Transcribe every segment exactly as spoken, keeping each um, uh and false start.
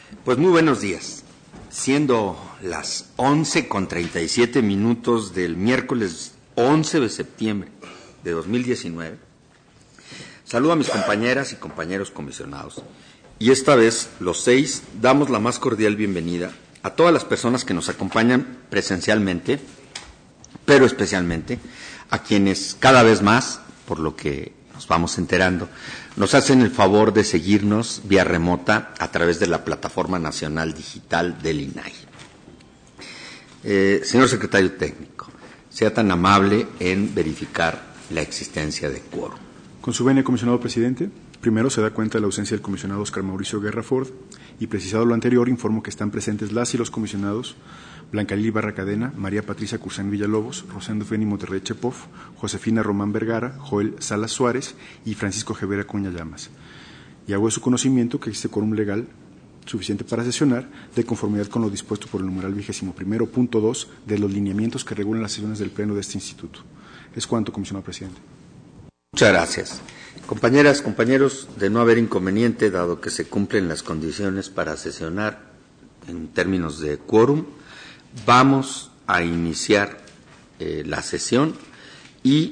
Pues muy buenos días. Siendo las once con treinta y siete minutos del miércoles once de septiembre de dos mil diecinueve, saludo a mis compañeras y compañeros comisionados. Y esta vez, los seis, damos la más cordial bienvenida a todas las personas que nos acompañan presencialmente, pero especialmente a quienes cada vez más, por lo que nos vamos enterando, nos hacen el favor de seguirnos vía remota a través de la Plataforma Nacional Digital del I N A I. Eh, señor Secretario Técnico, sea tan amable en verificar la existencia de quórum. Con su venia, comisionado presidente, primero se da cuenta de la ausencia del comisionado Oscar Mauricio Guerra Ford y, precisado lo anterior, informo que están presentes las y los comisionados Blanca Lili Barra Cadena, María Patricia Cursán Villalobos, Rosendo Feni Monterrey Chepov, Josefina Román Vergara, Joel Salas Suárez y Francisco Jevera Cuña Llamas. Y hago de su conocimiento que existe quórum legal suficiente para sesionar, de conformidad con lo dispuesto por el numeral vigésimo primero punto dos de los lineamientos que regulan las sesiones del Pleno de este Instituto. Es cuanto, comisionado presidente. Muchas gracias. Compañeras, compañeros, de no haber inconveniente, dado que se cumplen las condiciones para sesionar en términos de quórum, vamos a iniciar eh, la sesión y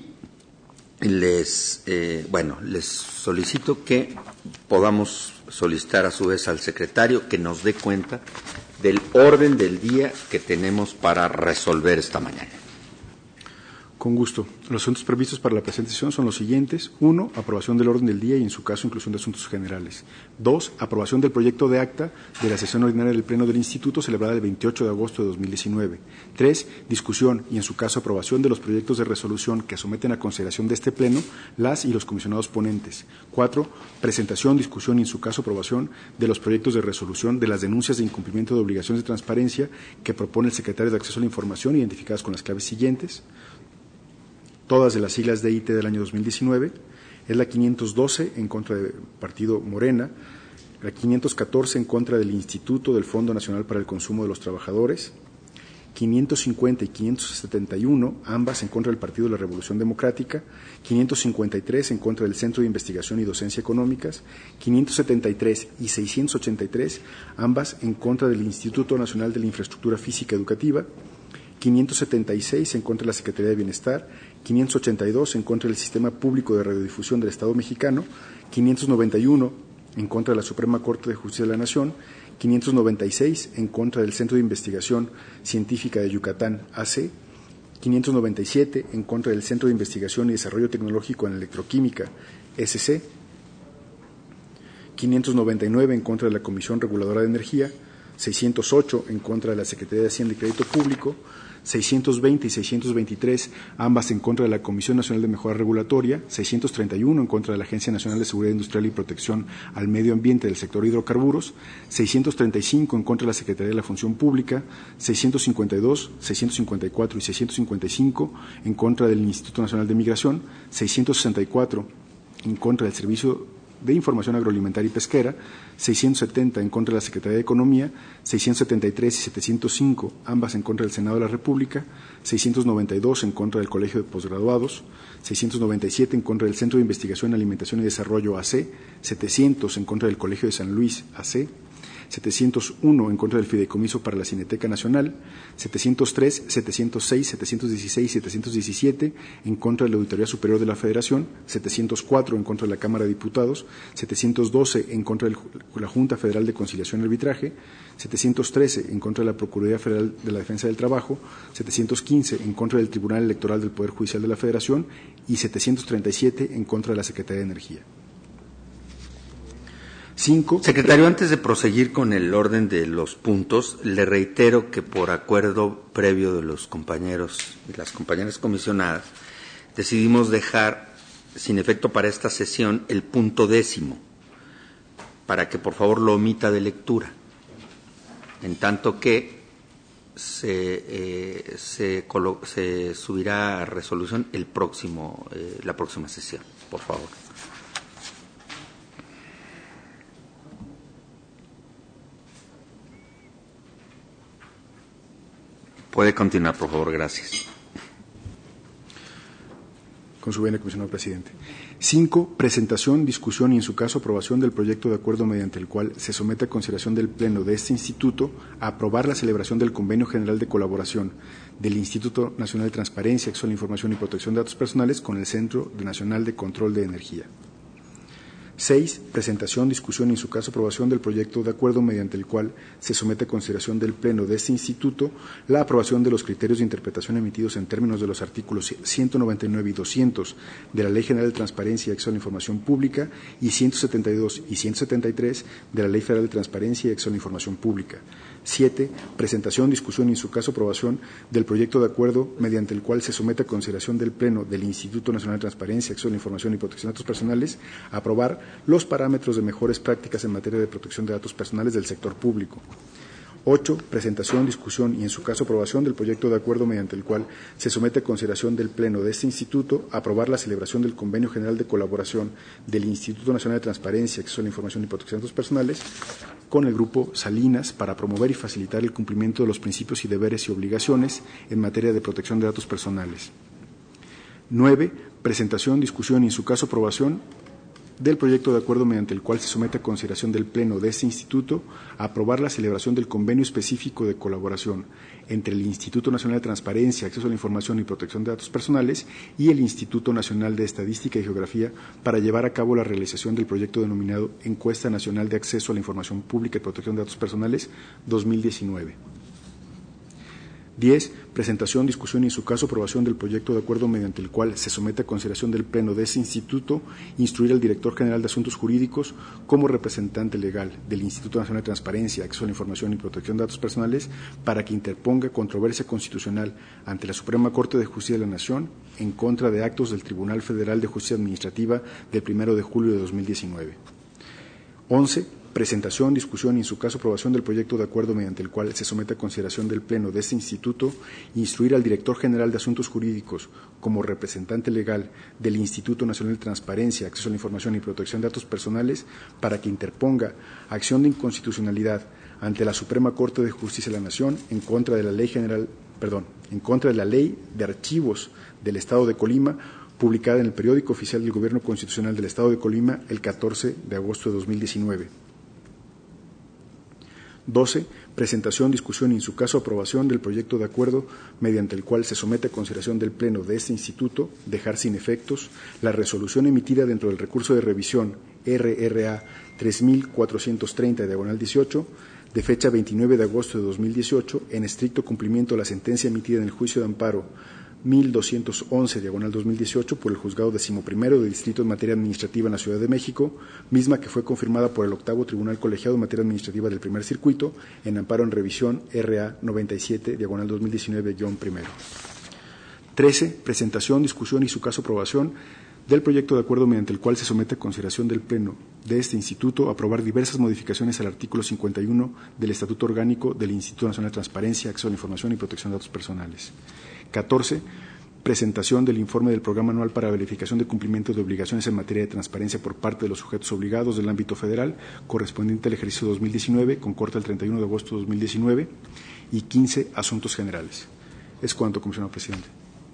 les, eh, bueno, les solicito que podamos solicitar a su vez al secretario que nos dé cuenta del orden del día que tenemos para resolver esta mañana. Con gusto. Los asuntos previstos para la presente sesión son los siguientes. Uno, aprobación del orden del día y, en su caso, inclusión de asuntos generales. Dos, aprobación del proyecto de acta de la sesión ordinaria del Pleno del Instituto celebrada el veintiocho de agosto de dos mil diecinueve. Tres, discusión y, en su caso, aprobación de los proyectos de resolución que someten a consideración de este Pleno las y los comisionados ponentes. Cuatro, presentación, discusión y, en su caso, aprobación de los proyectos de resolución de las denuncias de incumplimiento de obligaciones de transparencia que propone el secretario de Acceso a la Información, identificadas con las claves siguientes. Todas de las siglas de I T del año dos mil diecinueve, es la quinientos doce en contra del Partido Morena, la quinientos catorce en contra del Instituto del Fondo Nacional para el Consumo de los Trabajadores, quinientos cincuenta y quinientos setenta y uno, ambas en contra del Partido de la Revolución Democrática, quinientos cincuenta y tres en contra del Centro de Investigación y Docencia Económicas, quinientos setenta y tres y seiscientos ochenta y tres, ambas en contra del Instituto Nacional de la Infraestructura Física Educativa, quinientos setenta y seis en contra de la Secretaría de Bienestar, quinientos ochenta y dos en contra del Sistema Público de Radiodifusión del Estado Mexicano, quinientos noventa y uno en contra de la Suprema Corte de Justicia de la Nación, quinientos noventa y seis en contra del Centro de Investigación Científica de Yucatán, A C, quinientos noventa y siete en contra del Centro de Investigación y Desarrollo Tecnológico en Electroquímica, S C, quinientos noventa y nueve en contra de la Comisión Reguladora de Energía, seiscientos ocho en contra de la Secretaría de Hacienda y Crédito Público, seiscientos veinte y seiscientos veintitrés, ambas en contra de la Comisión Nacional de Mejora Regulatoria, seiscientos treinta y uno en contra de la Agencia Nacional de Seguridad Industrial y Protección al Medio Ambiente del sector hidrocarburos, seiscientos treinta y cinco en contra de la Secretaría de la Función Pública, seiscientos cincuenta y dos, seiscientos cincuenta y cuatro y seiscientos cincuenta y cinco en contra del Instituto Nacional de Migración, seiscientos sesenta y cuatro en contra del Servicio de Información Agroalimentaria y Pesquera, seiscientos setenta en contra de la Secretaría de Economía, seiscientos setenta y tres y setecientos cinco, ambas en contra del Senado de la República, seiscientos noventa y dos en contra del Colegio de Posgraduados, seiscientos noventa y siete en contra del Centro de Investigación, Alimentación y Desarrollo A C, setecientos en contra del Colegio de San Luis A C, setecientos uno en contra del Fideicomiso para la Cineteca Nacional, setecientos tres, setecientos seis, setecientos dieciséis y setecientos diecisiete en contra de la Auditoría Superior de la Federación, setecientos cuatro en contra de la Cámara de Diputados, setecientos doce en contra de la Junta Federal de Conciliación y Arbitraje, setecientos trece en contra de la Procuraduría Federal de la Defensa del Trabajo, setecientos quince en contra del Tribunal Electoral del Poder Judicial de la Federación y setecientos treinta y siete en contra de la Secretaría de Energía. Cinco. Secretario, antes de proseguir con el orden de los puntos, le reitero que por acuerdo previo de los compañeros y las compañeras comisionadas, decidimos dejar sin efecto para esta sesión el punto décimo, para que por favor lo omita de lectura, en tanto que se, eh, se, colo- se subirá a resolución el próximo, eh, la próxima sesión, por favor. Puede continuar, por favor, gracias. Con su venia, comisionado presidente. Cinco, presentación, discusión y, en su caso, aprobación del proyecto de acuerdo mediante el cual se somete a consideración del Pleno de este Instituto a aprobar la celebración del Convenio General de Colaboración del Instituto Nacional de Transparencia, Acceso a la Información y Protección de Datos Personales con el Centro Nacional de Control de Energía. Seis, presentación, discusión y, en su caso, aprobación del proyecto de acuerdo mediante el cual se somete a consideración del Pleno de este Instituto la aprobación de los criterios de interpretación emitidos en términos de los artículos ciento noventa y nueve y doscientos de la Ley General de Transparencia y Acceso a la Información Pública y ciento setenta y dos y ciento setenta y tres de la Ley Federal de Transparencia y Acceso a la Información Pública. Siete, presentación, discusión y, en su caso, aprobación del proyecto de acuerdo mediante el cual se somete a consideración del Pleno del Instituto Nacional de Transparencia, Acceso a la Información y Protección de Datos Personales a aprobar los parámetros de mejores prácticas en materia de protección de datos personales del sector público. Ocho, presentación, discusión y, en su caso, aprobación del proyecto de acuerdo mediante el cual se somete a consideración del Pleno de este Instituto a aprobar la celebración del Convenio General de Colaboración del Instituto Nacional de Transparencia, Acceso a la Información y Protección de Datos Personales con el Grupo Salinas para promover y facilitar el cumplimiento de los principios y deberes y obligaciones en materia de protección de datos personales. Nueve, presentación, discusión y, en su caso, aprobación del proyecto de acuerdo mediante el cual se somete a consideración del Pleno de este Instituto a aprobar la celebración del convenio específico de colaboración entre el Instituto Nacional de Transparencia, Acceso a la Información y Protección de Datos Personales y el Instituto Nacional de Estadística y Geografía para llevar a cabo la realización del proyecto denominado Encuesta Nacional de Acceso a la Información Pública y Protección de Datos Personales dos mil diecinueve. Diez, presentación, discusión y, en su caso, aprobación del proyecto de acuerdo mediante el cual se somete a consideración del Pleno de ese Instituto instruir al Director General de Asuntos Jurídicos como representante legal del Instituto Nacional de Transparencia, Acceso a la Información y Protección de Datos Personales para que interponga controversia constitucional ante la Suprema Corte de Justicia de la Nación en contra de actos del Tribunal Federal de Justicia Administrativa del primero de julio de dos mil diecinueve. Once, presentación, discusión y, en su caso, aprobación del proyecto de acuerdo mediante el cual se somete a consideración del Pleno de este Instituto instruir al Director General de Asuntos Jurídicos como representante legal del Instituto Nacional de Transparencia, Acceso a la Información y Protección de Datos Personales para que interponga acción de inconstitucionalidad ante la Suprema Corte de Justicia de la Nación en contra de la Ley General, perdón, en contra de la Ley de Archivos del Estado de Colima, publicada en el Periódico Oficial del Gobierno Constitucional del Estado de Colima el catorce de agosto de dos mil diecinueve. Doce, presentación, discusión y, en su caso, aprobación del proyecto de acuerdo mediante el cual se somete a consideración del Pleno de este Instituto dejar sin efectos la resolución emitida dentro del recurso de revisión R R A tres mil cuatrocientos treinta diagonal dieciocho de fecha veintinueve de agosto de dos mil dieciocho en estricto cumplimiento de la sentencia emitida en el juicio de amparo mil doscientos once diagonal dos mil dieciocho por el Juzgado Decimoprimero de Distrito en Materia Administrativa en la Ciudad de México, misma que fue confirmada por el Octavo Tribunal Colegiado en Materia Administrativa del Primer Circuito en amparo en revisión R A noventa y siete diagonal dos mil diecinueve guión primero. Trece, presentación, discusión y, su caso, aprobación del proyecto de acuerdo mediante el cual se somete a consideración del Pleno de este Instituto a aprobar diversas modificaciones al artículo cincuenta y uno del Estatuto Orgánico del Instituto Nacional de Transparencia, Acceso a la Información y Protección de Datos Personales. catorce. Presentación del informe del Programa Anual para Verificación de Cumplimiento de Obligaciones en materia de transparencia por parte de los sujetos obligados del ámbito federal, correspondiente al ejercicio dos mil diecinueve, con corte el treinta y uno de agosto de dos mil diecinueve. Y quince. Asuntos generales. Es cuanto, comisionado presidente.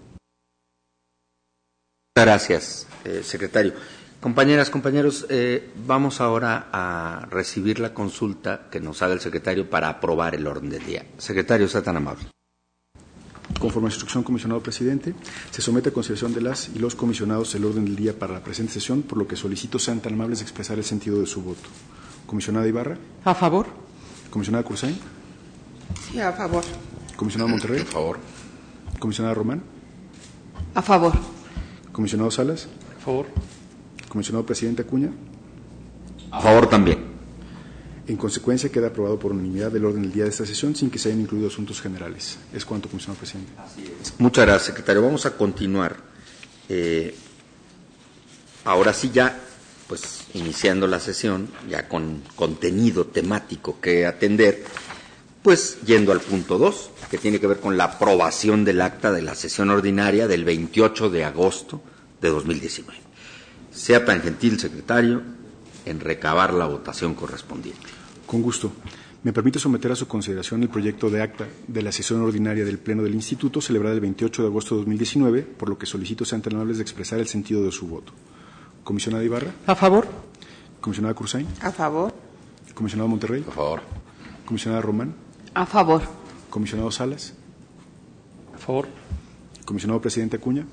Muchas gracias, eh, secretario. Compañeras, compañeros, eh, vamos ahora a recibir la consulta que nos haga el secretario para aprobar el orden del día. Secretario, sea tan amable. Conforme a su instrucción, comisionado presidente, se somete a consideración de las y los comisionados el orden del día para la presente sesión, por lo que solicito sean tan amables de expresar el sentido de su voto. Comisionada Ibarra. A favor. Comisionada Cursain. Sí, a favor. Comisionado Monterrey. A favor. Comisionada Román. A favor. Comisionado Salas. A favor. Comisionado presidente Acuña. A favor también. En consecuencia, queda aprobado por unanimidad el orden del día de esta sesión sin que se hayan incluido asuntos generales. Es cuanto, comisionado presidente. Así es. Muchas gracias, secretario. Vamos a continuar. Eh, ahora sí ya, pues, iniciando la sesión, ya con contenido temático que atender, pues, yendo al punto dos, que tiene que ver con la aprobación del acta de la sesión ordinaria del veintiocho de agosto de dos mil diecinueve. Sea tan gentil, secretario, en recabar la votación correspondiente. Con gusto. Me permite someter a su consideración el proyecto de acta de la sesión ordinaria del Pleno del Instituto celebrada el veintiocho de agosto de dos mil diecinueve, por lo que solicito sean tan amables de expresar el sentido de su voto. Comisionada Ibarra. A favor. Comisionada Cruzay. A favor. Comisionado Monterrey. A favor. Comisionada Román. A favor. Comisionado Salas. A favor. Comisionado Presidente Acuña.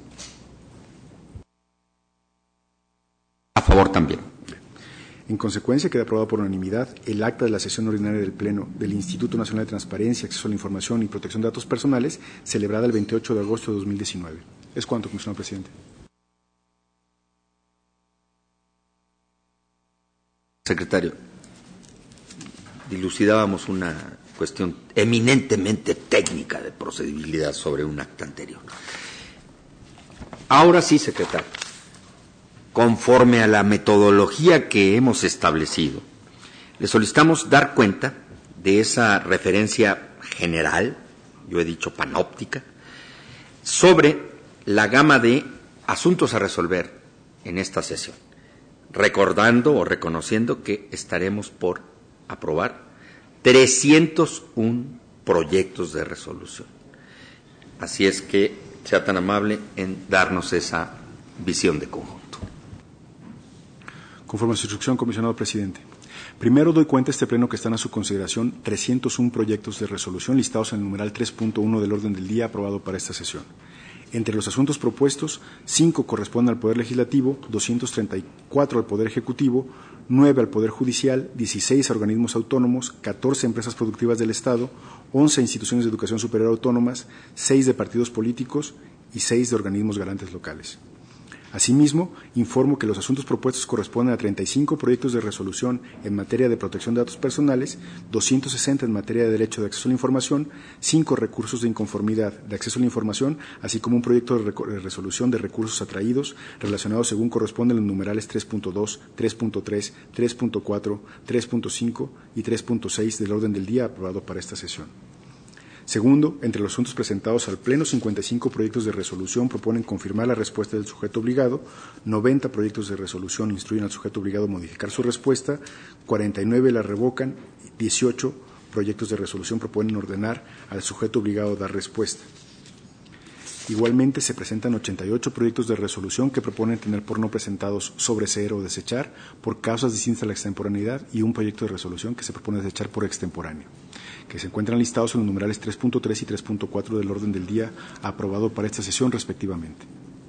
A favor también. En consecuencia, queda aprobado por unanimidad el acta de la sesión ordinaria del Pleno del Instituto Nacional de Transparencia, Acceso a la Información y Protección de Datos Personales, celebrada el veintiocho de agosto de dos mil diecinueve. Es cuanto, comisionado presidente. Secretario, dilucidábamos una cuestión eminentemente técnica de procedibilidad sobre un acta anterior. Ahora sí, secretario, conforme a la metodología que hemos establecido, le solicitamos dar cuenta de esa referencia general, yo he dicho panóptica, sobre la gama de asuntos a resolver en esta sesión, recordando o reconociendo que estaremos por aprobar trescientos uno proyectos de resolución. Así es que sea tan amable en darnos esa visión de conjunto. Conforme a su instrucción, comisionado presidente. Primero doy cuenta a este pleno que están a su consideración trescientos uno proyectos de resolución listados en el numeral tres punto uno del orden del día aprobado para esta sesión. Entre los asuntos propuestos, cinco corresponden al Poder Legislativo, doscientos treinta y cuatro al Poder Ejecutivo, nueve al Poder Judicial, dieciséis a organismos autónomos, catorce a empresas productivas del Estado, once a instituciones de educación superior autónomas, seis de partidos políticos y seis de organismos garantes locales. Asimismo, informo que los asuntos propuestos corresponden a treinta y cinco proyectos de resolución en materia de protección de datos personales, doscientos sesenta en materia de derecho de acceso a la información, cinco recursos de inconformidad de acceso a la información, así como un proyecto de, de resolución de recursos atraídos relacionados según corresponden los numerales tres punto dos, tres punto tres, tres punto cuatro, tres punto cinco y tres punto seis del orden del día aprobado para esta sesión. Segundo, entre los asuntos presentados al Pleno, cincuenta y cinco proyectos de resolución proponen confirmar la respuesta del sujeto obligado, noventa proyectos de resolución instruyen al sujeto obligado a modificar su respuesta, cuarenta y nueve la revocan, dieciocho proyectos de resolución proponen ordenar al sujeto obligado a dar respuesta. Igualmente, se presentan ochenta y ocho proyectos de resolución que proponen tener por no presentados sobreseer o desechar por causas distintas a la extemporaneidad y un proyecto de resolución que se propone desechar por extemporáneo, que se encuentran listados en los numerales tres punto tres y tres punto cuatro del orden del día aprobado para esta sesión respectivamente.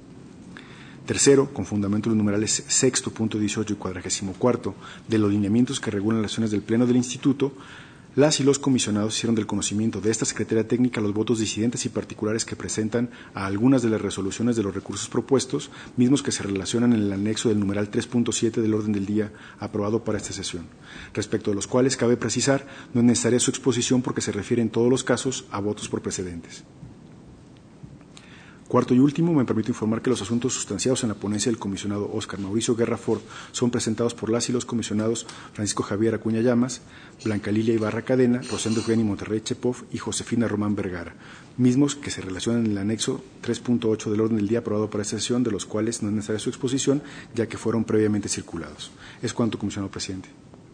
Tercero, con fundamento en los numerales sexto punto dieciocho y cuadragésimo cuarto de los lineamientos que regulan las sesiones del Pleno del Instituto, las y los comisionados hicieron del conocimiento de esta Secretaría Técnica los votos disidentes y particulares que presentan a algunas de las resoluciones de los recursos propuestos, mismos que se relacionan en el anexo del numeral tres punto siete del orden del día aprobado para esta sesión, respecto de los cuales cabe precisar no es necesaria su exposición porque se refiere en todos los casos a votos por precedentes. Cuarto y último, me permito informar que los asuntos sustanciados en la ponencia del comisionado Óscar Mauricio Guerra Ford son presentados por las y los comisionados Francisco Javier Acuña Llamas, Blanca Lilia Ibarra Cadena, Rosendo Eugeni Monterrey Chepov y Josefina Román Vergara, mismos que se relacionan en el anexo tres punto ocho del orden del día aprobado para esta sesión, de los cuales no es necesaria su exposición, ya que fueron previamente circulados. Es cuanto, comisionado presidente.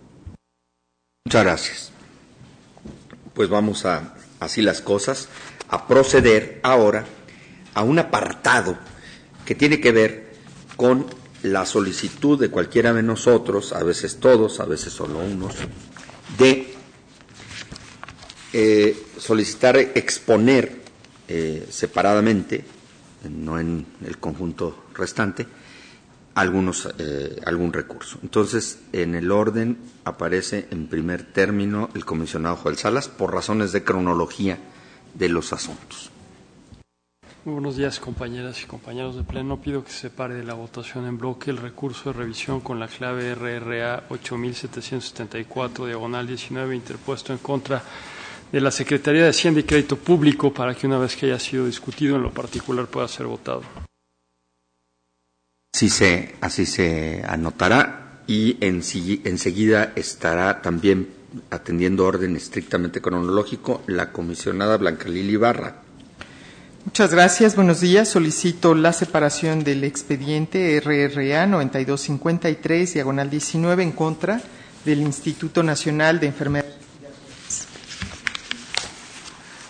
Muchas gracias. Pues vamos a, así las cosas, a proceder ahora a un apartado que tiene que ver con la solicitud de cualquiera de nosotros, a veces todos, a veces solo unos, de eh, solicitar exponer eh, separadamente, no en el conjunto restante, algunos eh, algún recurso. Entonces, en el orden aparece en primer término el comisionado Joel Salas por razones de cronología de los asuntos. Muy buenos días, compañeras y compañeros de Pleno. Pido que se separe de la votación en bloque el recurso de revisión con la clave R R A ocho mil setecientos setenta y cuatro, diagonal diecinueve, interpuesto en contra de la Secretaría de Hacienda y Crédito Público para que una vez que haya sido discutido en lo particular pueda ser votado. Así se, así se anotará y en, enseguida estará también atendiendo orden estrictamente cronológico la comisionada Blanca Lilia Ibarra. Muchas gracias. Buenos días. Solicito la separación del expediente R R A noventa y dos cincuenta y tres, diagonal diecinueve, en contra del Instituto Nacional de Enfermedades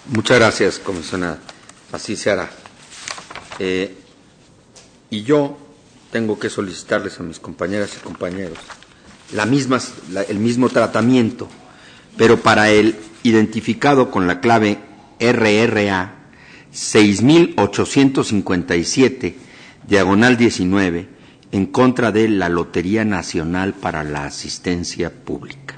Muchas gracias, comisionada. Así se hará. Eh, y yo tengo que solicitarles a mis compañeras y compañeros la misma, la, el mismo tratamiento, pero para el identificado con la clave R R A seis mil ochocientos cincuenta y siete, diagonal diecinueve, en contra de la Lotería Nacional para la Asistencia Pública.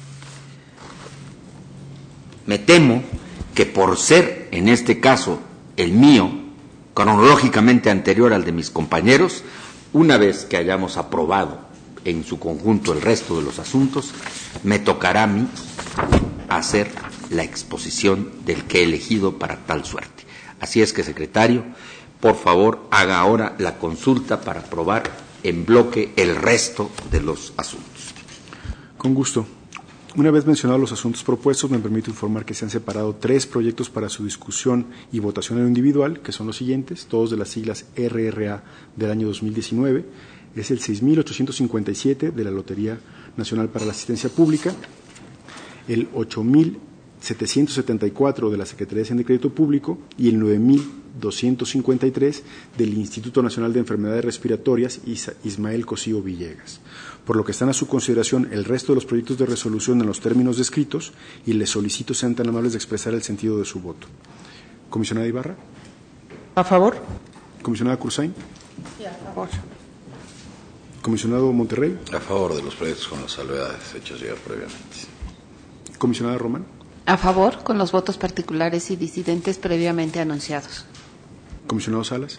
Me temo que por ser, en este caso, el mío, cronológicamente anterior al de mis compañeros, una vez que hayamos aprobado en su conjunto el resto de los asuntos, me tocará a mí hacer la exposición del que he elegido para tal suerte. Así es que, secretario, por favor, haga ahora la consulta para aprobar en bloque el resto de los asuntos. Con gusto. Una vez mencionados los asuntos propuestos, me permito informar que se han separado tres proyectos para su discusión y votación en lo individual, que son los siguientes, todos de las siglas R R A del año dos mil diecinueve. Es el seis mil ochocientos cincuenta y siete de la Lotería Nacional para la Asistencia Pública, el ocho mil setecientos setenta y cuatro de la Secretaría de Hacienda y Crédito Público y el nueve mil doscientos cincuenta y tres del Instituto Nacional de Enfermedades Respiratorias Ismael Cosío Villegas, por lo que están a su consideración el resto de los proyectos de resolución en los términos descritos y les solicito sean tan amables de expresar el sentido de su voto. Comisionada Ibarra. ¿A favor? Comisionada Cursain. Sí, a favor. Comisionado Monterrey. A favor de los proyectos con las salvedades hechas llegar previamente. Comisionada Román. A favor, con los votos particulares y disidentes previamente anunciados. Comisionado Salas.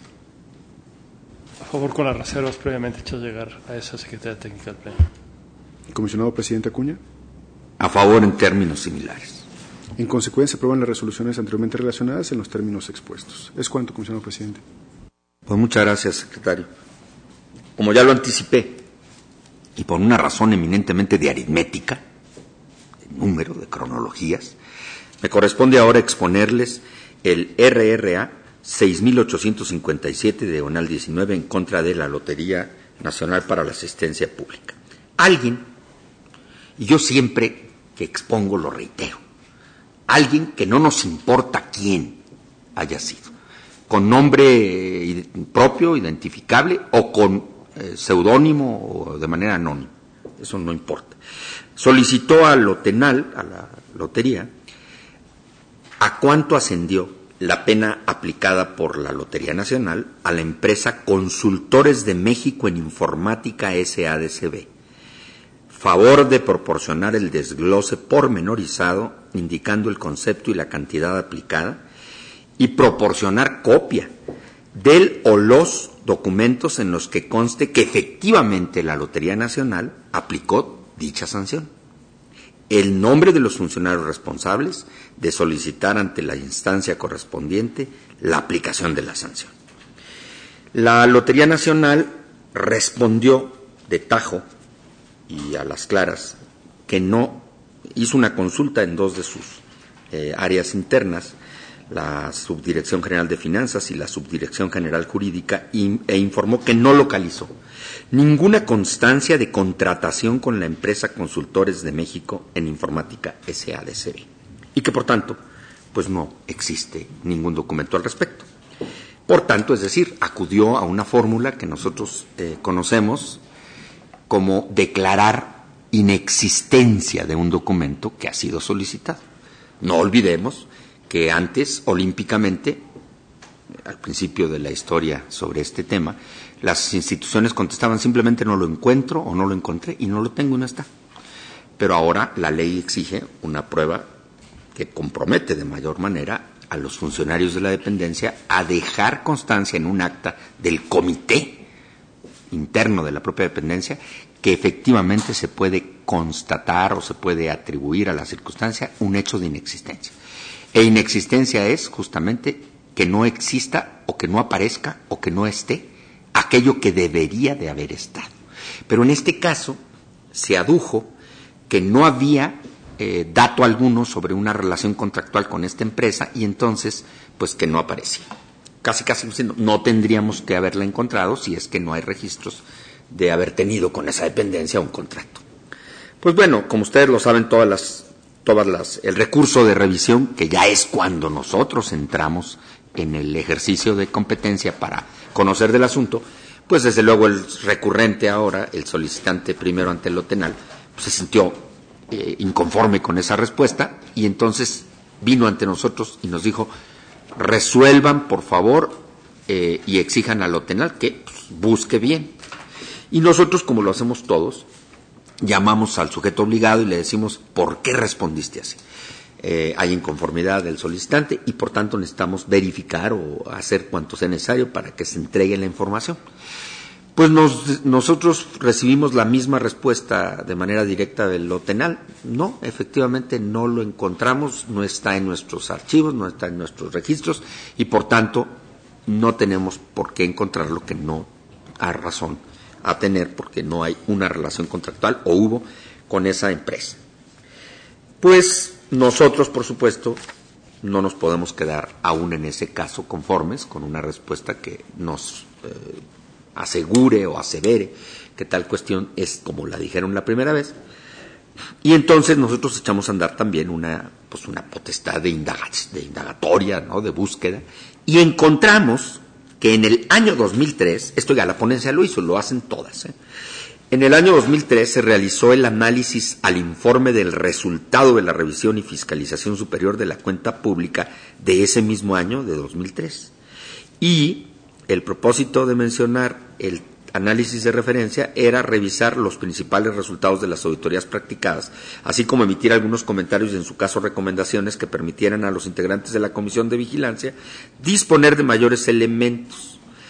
A favor, con las reservas previamente hechas llegar a esa Secretaría Técnica del Pleno. Comisionado Presidente Acuña. A favor en términos similares. En consecuencia, se aprueban las resoluciones anteriormente relacionadas en los términos expuestos. Es cuanto, comisionado Presidente. Pues muchas gracias, secretario. Como ya lo anticipé, y por una razón eminentemente de aritmética, de número, de cronologías, me corresponde ahora exponerles el R R A seis mil ochocientos cincuenta y siete, diagonal diecinueve, en contra de la Lotería Nacional para la Asistencia Pública. Alguien, y yo siempre que expongo lo reitero, alguien que no nos importa quién haya sido, con nombre propio, identificable, o con eh, seudónimo o de manera anónima, eso no importa, solicitó a Lotenal, a la lotería, a cuánto ascendió la pena aplicada por la Lotería Nacional a la empresa Consultores de México en Informática S A D C B, favor de proporcionar el desglose pormenorizado indicando el concepto y la cantidad aplicada y proporcionar copia del o los documentos en los que conste que efectivamente la Lotería Nacional aplicó dicha sanción, el nombre de los funcionarios responsables de solicitar ante la instancia correspondiente la aplicación de la sanción. La Lotería Nacional respondió de tajo y a las claras que no hizo una consulta en dos de sus eh, áreas internas, la Subdirección General de Finanzas y la Subdirección General Jurídica, e informó que no localizó ninguna constancia de contratación con la empresa Consultores de México en Informática S A D C B y que, por tanto, pues no existe ningún documento al respecto. Por tanto, es decir, acudió a una fórmula que nosotros eh, conocemos como declarar inexistencia de un documento que ha sido solicitado. No olvidemos que antes, olímpicamente, al principio de la historia sobre este tema, las instituciones contestaban simplemente no lo encuentro o no lo encontré y no lo tengo y no está. Pero ahora la ley exige una prueba que compromete de mayor manera a los funcionarios de la dependencia a dejar constancia en un acta del comité interno de la propia dependencia que efectivamente se puede constatar o se puede atribuir a la circunstancia un hecho de inexistencia. E inexistencia es justamente que no exista o que no aparezca o que no esté aquello que debería de haber estado. Pero en este caso se adujo que no había eh, dato alguno sobre una relación contractual con esta empresa y entonces pues que no aparecía. Casi casi diciendo, no tendríamos que haberla encontrado si es que no hay registros de haber tenido con esa dependencia un contrato. Pues bueno, como ustedes lo saben, todas las todas las, el recurso de revisión, que ya es cuando nosotros entramos en el ejercicio de competencia para conocer del asunto, pues desde luego el recurrente ahora, el solicitante primero ante el Lotenal, pues se sintió eh, inconforme con esa respuesta y entonces vino ante nosotros y nos dijo, resuelvan por favor eh, y exijan al Lotenal que pues, busque bien. Y nosotros, como lo hacemos todos, llamamos al sujeto obligado y le decimos, ¿por qué respondiste así? Eh, hay inconformidad del solicitante y por tanto necesitamos verificar o hacer cuanto sea necesario para que se entregue la información. Pues nos, nosotros recibimos la misma respuesta de manera directa del Lotenal. No, efectivamente no lo encontramos, no está en nuestros archivos, no está en nuestros registros y por tanto no tenemos por qué encontrarlo, que no hay razón a tener porque no hay una relación contractual o hubo con esa empresa. Pues nosotros, por supuesto, no nos podemos quedar aún en ese caso conformes con una respuesta que nos eh, asegure o asevere que tal cuestión es como la dijeron la primera vez. Y entonces nosotros echamos a andar también una, pues una potestad de, indaga, de indagatoria, ¿no? De búsqueda, y encontramos que en el año dos mil tres, esto ya la ponencia lo hizo, lo hacen todas, ¿eh? En el año dos mil tres se realizó el análisis al informe del resultado de la revisión y fiscalización superior de la cuenta pública de ese mismo año, de dos mil tres. Y el propósito de mencionar el análisis de referencia era revisar los principales resultados de las auditorías practicadas, así como emitir algunos comentarios y, en su caso, recomendaciones que permitieran a los integrantes de la Comisión de Vigilancia disponer de mayores elementos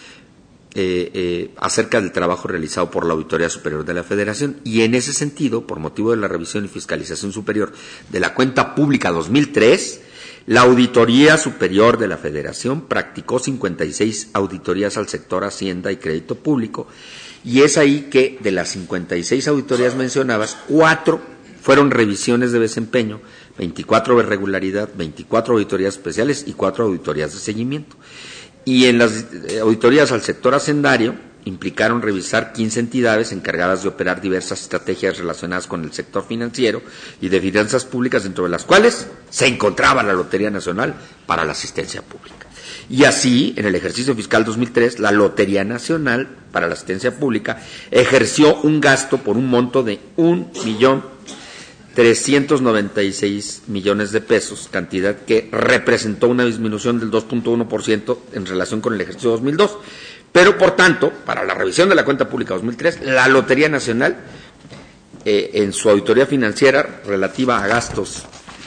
Eh, eh, acerca del trabajo realizado por la Auditoría Superior de la Federación. Y en ese sentido, por motivo de la revisión y fiscalización superior de la cuenta pública dos mil tres, la Auditoría Superior de la Federación practicó cincuenta y seis auditorías al sector Hacienda y Crédito Público, y es ahí que de las cincuenta y seis auditorías mencionadas, cuatro fueron revisiones de desempeño, veinticuatro de regularidad, veinticuatro auditorías especiales y cuatro auditorías de seguimiento. Y en las auditorías al sector hacendario implicaron revisar quince entidades encargadas de operar diversas estrategias relacionadas con el sector financiero y de finanzas públicas, dentro de las cuales se encontraba la Lotería Nacional para la Asistencia Pública. Y así, en el ejercicio fiscal dos mil tres, la Lotería Nacional para la Asistencia Pública ejerció un gasto por un monto de un millón trescientos noventa y seis millones de pesos, cantidad que representó una disminución del dos punto uno por ciento en relación con el ejercicio dos mil dos. Pero, por tanto, para la revisión de la cuenta pública dos mil tres, la Lotería Nacional, eh, en su auditoría financiera relativa a gastos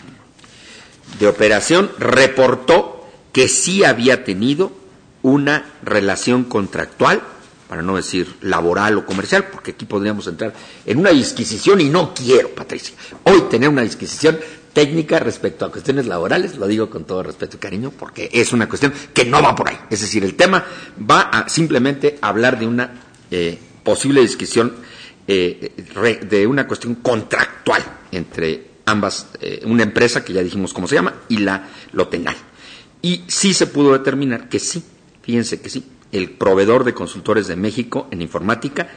de operación, reportó que sí había tenido una relación contractual, para no decir laboral o comercial, porque aquí podríamos entrar en una disquisición y no quiero, Patricia, hoy tener una disquisición técnica respecto a cuestiones laborales, lo digo con todo respeto y cariño, porque es una cuestión que no va por ahí. Es decir, el tema va a simplemente hablar de una eh, posible disquisición, eh, re, de una cuestión contractual entre ambas, eh, una empresa que ya dijimos cómo se llama, y la Lotenal. Y sí se pudo determinar que sí, fíjense que sí, el proveedor de consultores de México en informática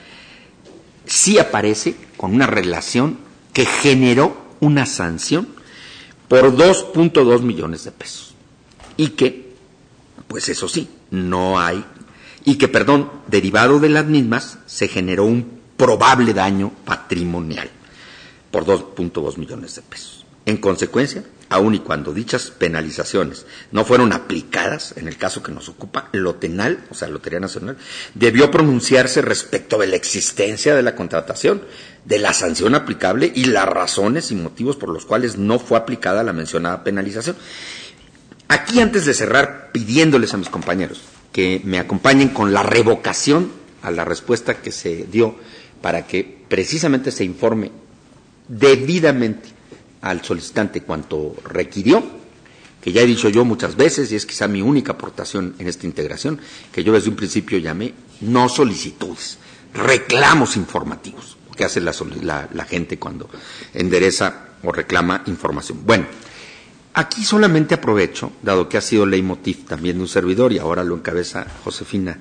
sí aparece con una relación que generó una sanción por dos punto dos millones de pesos. Y que, pues eso sí, no hay, y que, perdón, derivado de las mismas, se generó un probable daño patrimonial por dos punto dos millones de pesos. En consecuencia, aun y cuando dichas penalizaciones no fueron aplicadas, en el caso que nos ocupa, Lotenal, o sea, Lotería Nacional, debió pronunciarse respecto de la existencia de la contratación, de la sanción aplicable y las razones y motivos por los cuales no fue aplicada la mencionada penalización. Aquí, antes de cerrar, pidiéndoles a mis compañeros que me acompañen con la revocación a la respuesta que se dio para que precisamente se informe debidamente al solicitante cuanto requirió, que ya he dicho yo muchas veces, y es quizá mi única aportación en esta integración, que yo desde un principio llamé no solicitudes, reclamos informativos, que hace la, la, la gente cuando endereza o reclama información. Bueno, aquí solamente aprovecho, dado que ha sido leitmotiv también de un servidor y ahora lo encabeza Josefina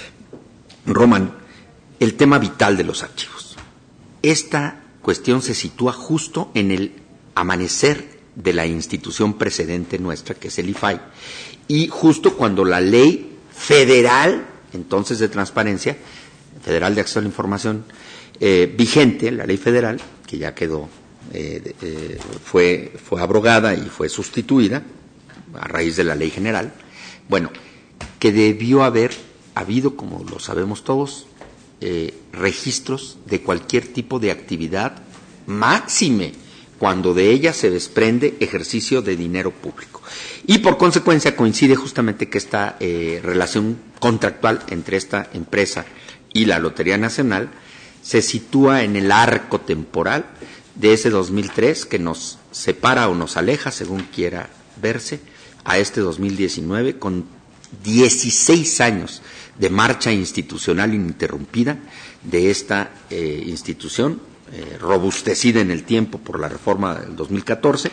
Román, el tema vital de los archivos. Esta cuestión se sitúa justo en el amanecer de la institución precedente nuestra, que es el I F A I, y justo cuando la ley federal, entonces de transparencia, federal de acceso a la información, eh, vigente, la ley federal, que ya quedó, eh, eh, fue, fue abrogada y fue sustituida a raíz de la ley general, bueno, que debió haber habido, como lo sabemos todos, eh, registros de cualquier tipo de actividad, máxime cuando de ella se desprende ejercicio de dinero público. Y por consecuencia coincide justamente que esta eh, relación contractual entre esta empresa y la Lotería Nacional se sitúa en el arco temporal de ese dos mil tres que nos separa o nos aleja, según quiera verse, a este dos mil diecinueve, con dieciséis años de marcha institucional ininterrumpida de esta eh, institución, eh, robustecida en el tiempo por la reforma del dos mil catorce,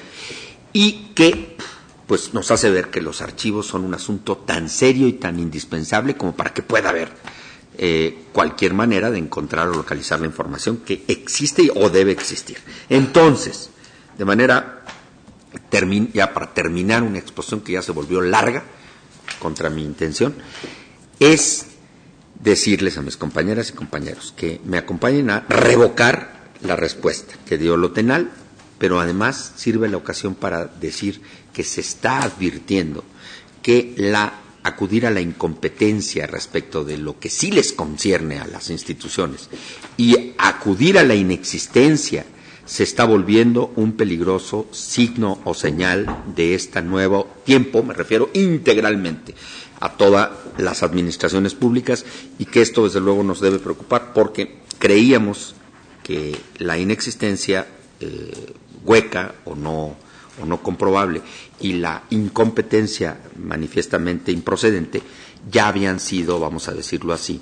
y que pues nos hace ver que los archivos son un asunto tan serio y tan indispensable como para que pueda haber eh, cualquier manera de encontrar o localizar la información que existe o debe existir. Entonces, de manera, termin, ya para terminar una exposición que ya se volvió larga, contra mi intención, es decirles a mis compañeras y compañeros que me acompañen a revocar la respuesta que dio Lotenal, pero además sirve la ocasión para decir que se está advirtiendo que la acudir a la incompetencia respecto de lo que sí les concierne a las instituciones y acudir a la inexistencia se está volviendo un peligroso signo o señal de este nuevo tiempo, me refiero integralmente a todas las administraciones públicas, y que esto desde luego nos debe preocupar porque creíamos que la inexistencia eh, hueca o no, o no comprobable y la incompetencia manifiestamente improcedente ya habían sido, vamos a decirlo así,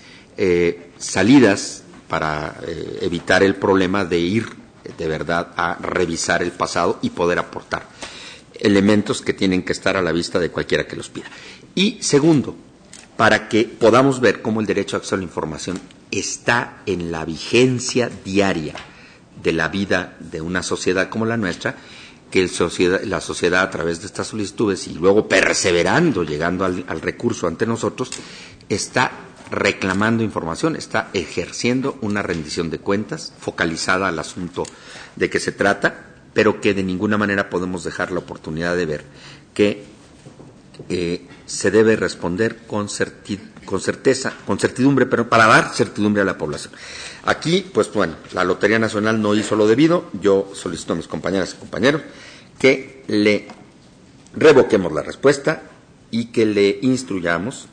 eh, salidas para eh, evitar el problema de ir de verdad a revisar el pasado y poder aportar elementos que tienen que estar a la vista de cualquiera que los pida. Y segundo, para que podamos ver cómo el derecho a acceso a la información está en la vigencia diaria de la vida de una sociedad como la nuestra, que el sociedad, la sociedad a través de estas solicitudes y luego perseverando, llegando al, al recurso ante nosotros, está reclamando información, está ejerciendo una rendición de cuentas focalizada al asunto de que se trata, pero que de ninguna manera podemos dejar la oportunidad de ver que eh, se debe responder con, certi con certeza, con certidumbre, pero para dar certidumbre a la población. Aquí, pues bueno, la Lotería Nacional no hizo lo debido. Yo solicito a mis compañeras y compañeros que le revoquemos la respuesta y que le instruyamos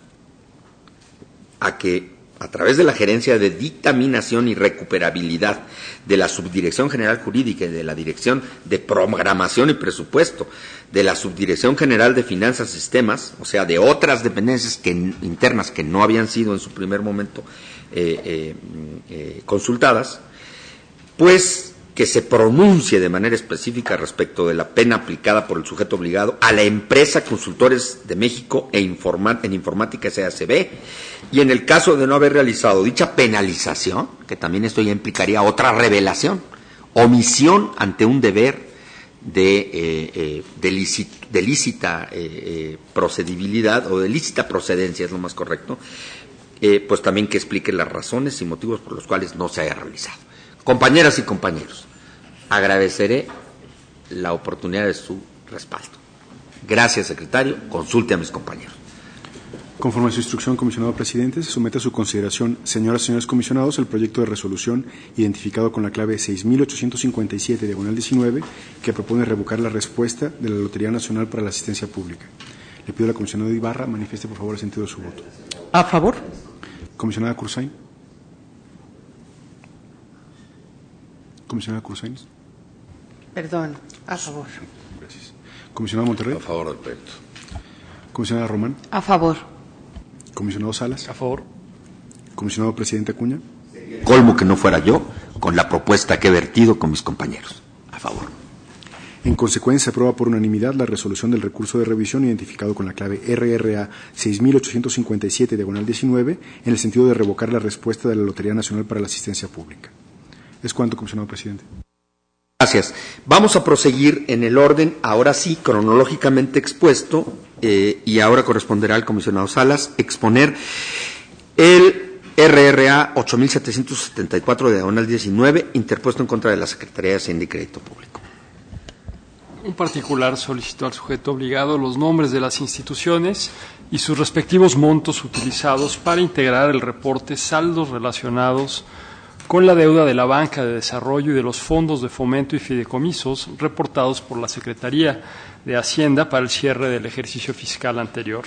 a que, a través de la Gerencia de Dictaminación y Recuperabilidad de la Subdirección General Jurídica y de la Dirección de Programación y Presupuesto de la Subdirección General de Finanzas y Sistemas, o sea, de otras dependencias que, internas que no habían sido en su primer momento eh, eh, eh, consultadas, pues que se pronuncie de manera específica respecto de la pena aplicada por el sujeto obligado a la empresa Consultores de México e Informa, en Informática S A C B, y en el caso de no haber realizado dicha penalización, que también esto ya implicaría otra revelación, omisión ante un deber de, eh, eh, de, licit, de lícita eh, eh, procedibilidad o de lícita procedencia, es lo más correcto, eh, pues también que explique las razones y motivos por los cuales no se haya realizado. Compañeras y compañeros, agradeceré la oportunidad de su respaldo. Gracias, secretario. Consulte a mis compañeros. Conforme a su instrucción, comisionado presidente, se somete a su consideración, señoras y señores comisionados, el proyecto de resolución identificado con la clave seis mil ochocientos cincuenta y siete, diagonal diecinueve, que propone revocar la respuesta de la Lotería Nacional para la Asistencia Pública. Le pido a la comisionada Ibarra manifieste, por favor, el sentido de su voto. A favor. Comisionada Cursain. Comisionada Cursain. Perdón, a favor. Gracias. Comisionada Monterrey. A favor del proyecto. Comisionada Román. A favor. Comisionado Salas. A favor. Comisionado presidente Acuña. Colmo que no fuera yo con la propuesta que he vertido con mis compañeros. A favor. En consecuencia, se aprueba por unanimidad la resolución del recurso de revisión identificado con la clave R R A seis mil ochocientos cincuenta y siete, diagonal diecinueve, en el sentido de revocar la respuesta de la Lotería Nacional para la Asistencia Pública. Es cuanto, comisionado presidente. Gracias. Gracias. Vamos a proseguir en el orden, ahora sí, cronológicamente expuesto, eh, y ahora corresponderá al comisionado Salas exponer el R R A ocho mil setecientos setenta y cuatro de diagonal diecinueve, interpuesto en contra de la Secretaría de Hacienda y Crédito Público. Un particular solicitó al sujeto obligado los nombres de las instituciones y sus respectivos montos utilizados para integrar el reporte saldos relacionados con la deuda de la banca de desarrollo y de los fondos de fomento y fideicomisos reportados por la Secretaría de Hacienda para el cierre del ejercicio fiscal anterior.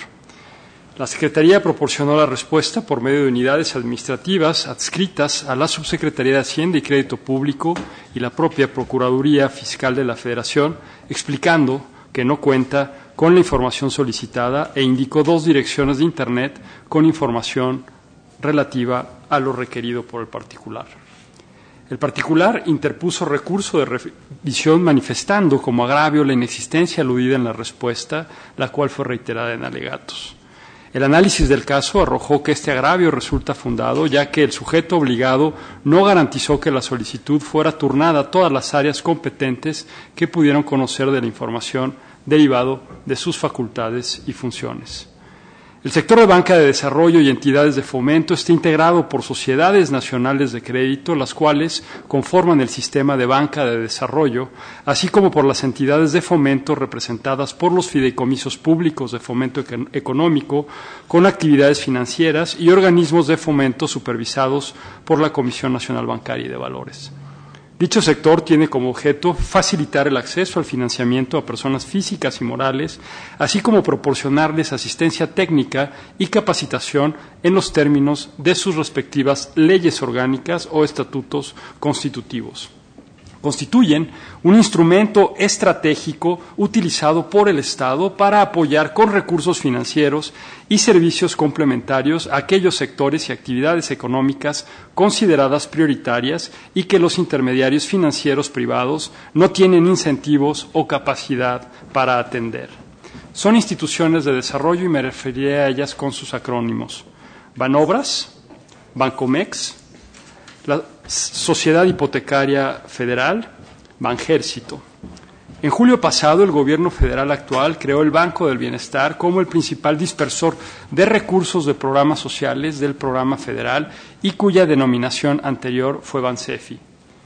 La Secretaría proporcionó la respuesta por medio de unidades administrativas adscritas a la Subsecretaría de Hacienda y Crédito Público y la propia Procuraduría Fiscal de la Federación, explicando que no cuenta con la información solicitada e indicó dos direcciones de Internet con información relativa a lo requerido por el particular. El particular interpuso recurso de revisión manifestando como agravio la inexistencia aludida en la respuesta, la cual fue reiterada en alegatos. El análisis del caso arrojó que este agravio resulta fundado, ya que el sujeto obligado no garantizó que la solicitud fuera turnada a todas las áreas competentes que pudieron conocer de la información derivado de sus facultades y funciones. El sector de banca de desarrollo y entidades de fomento está integrado por sociedades nacionales de crédito, las cuales conforman el sistema de banca de desarrollo, así como por las entidades de fomento representadas por los fideicomisos públicos de fomento económico con actividades financieras y organismos de fomento supervisados por la Comisión Nacional Bancaria y de Valores. Dicho sector tiene como objeto facilitar el acceso al financiamiento a personas físicas y morales, así como proporcionarles asistencia técnica y capacitación en los términos de sus respectivas leyes orgánicas o estatutos constitutivos. Constituyen un instrumento estratégico utilizado por el Estado para apoyar con recursos financieros y servicios complementarios a aquellos sectores y actividades económicas consideradas prioritarias y que los intermediarios financieros privados no tienen incentivos o capacidad para atender. Son instituciones de desarrollo y me referiré a ellas con sus acrónimos: Banobras, Bancomex, la Sociedad Hipotecaria Federal, Banjército. En julio pasado, el gobierno federal actual creó el Banco del Bienestar como el principal dispersor de recursos de programas sociales del programa federal y cuya denominación anterior fue Bansefi.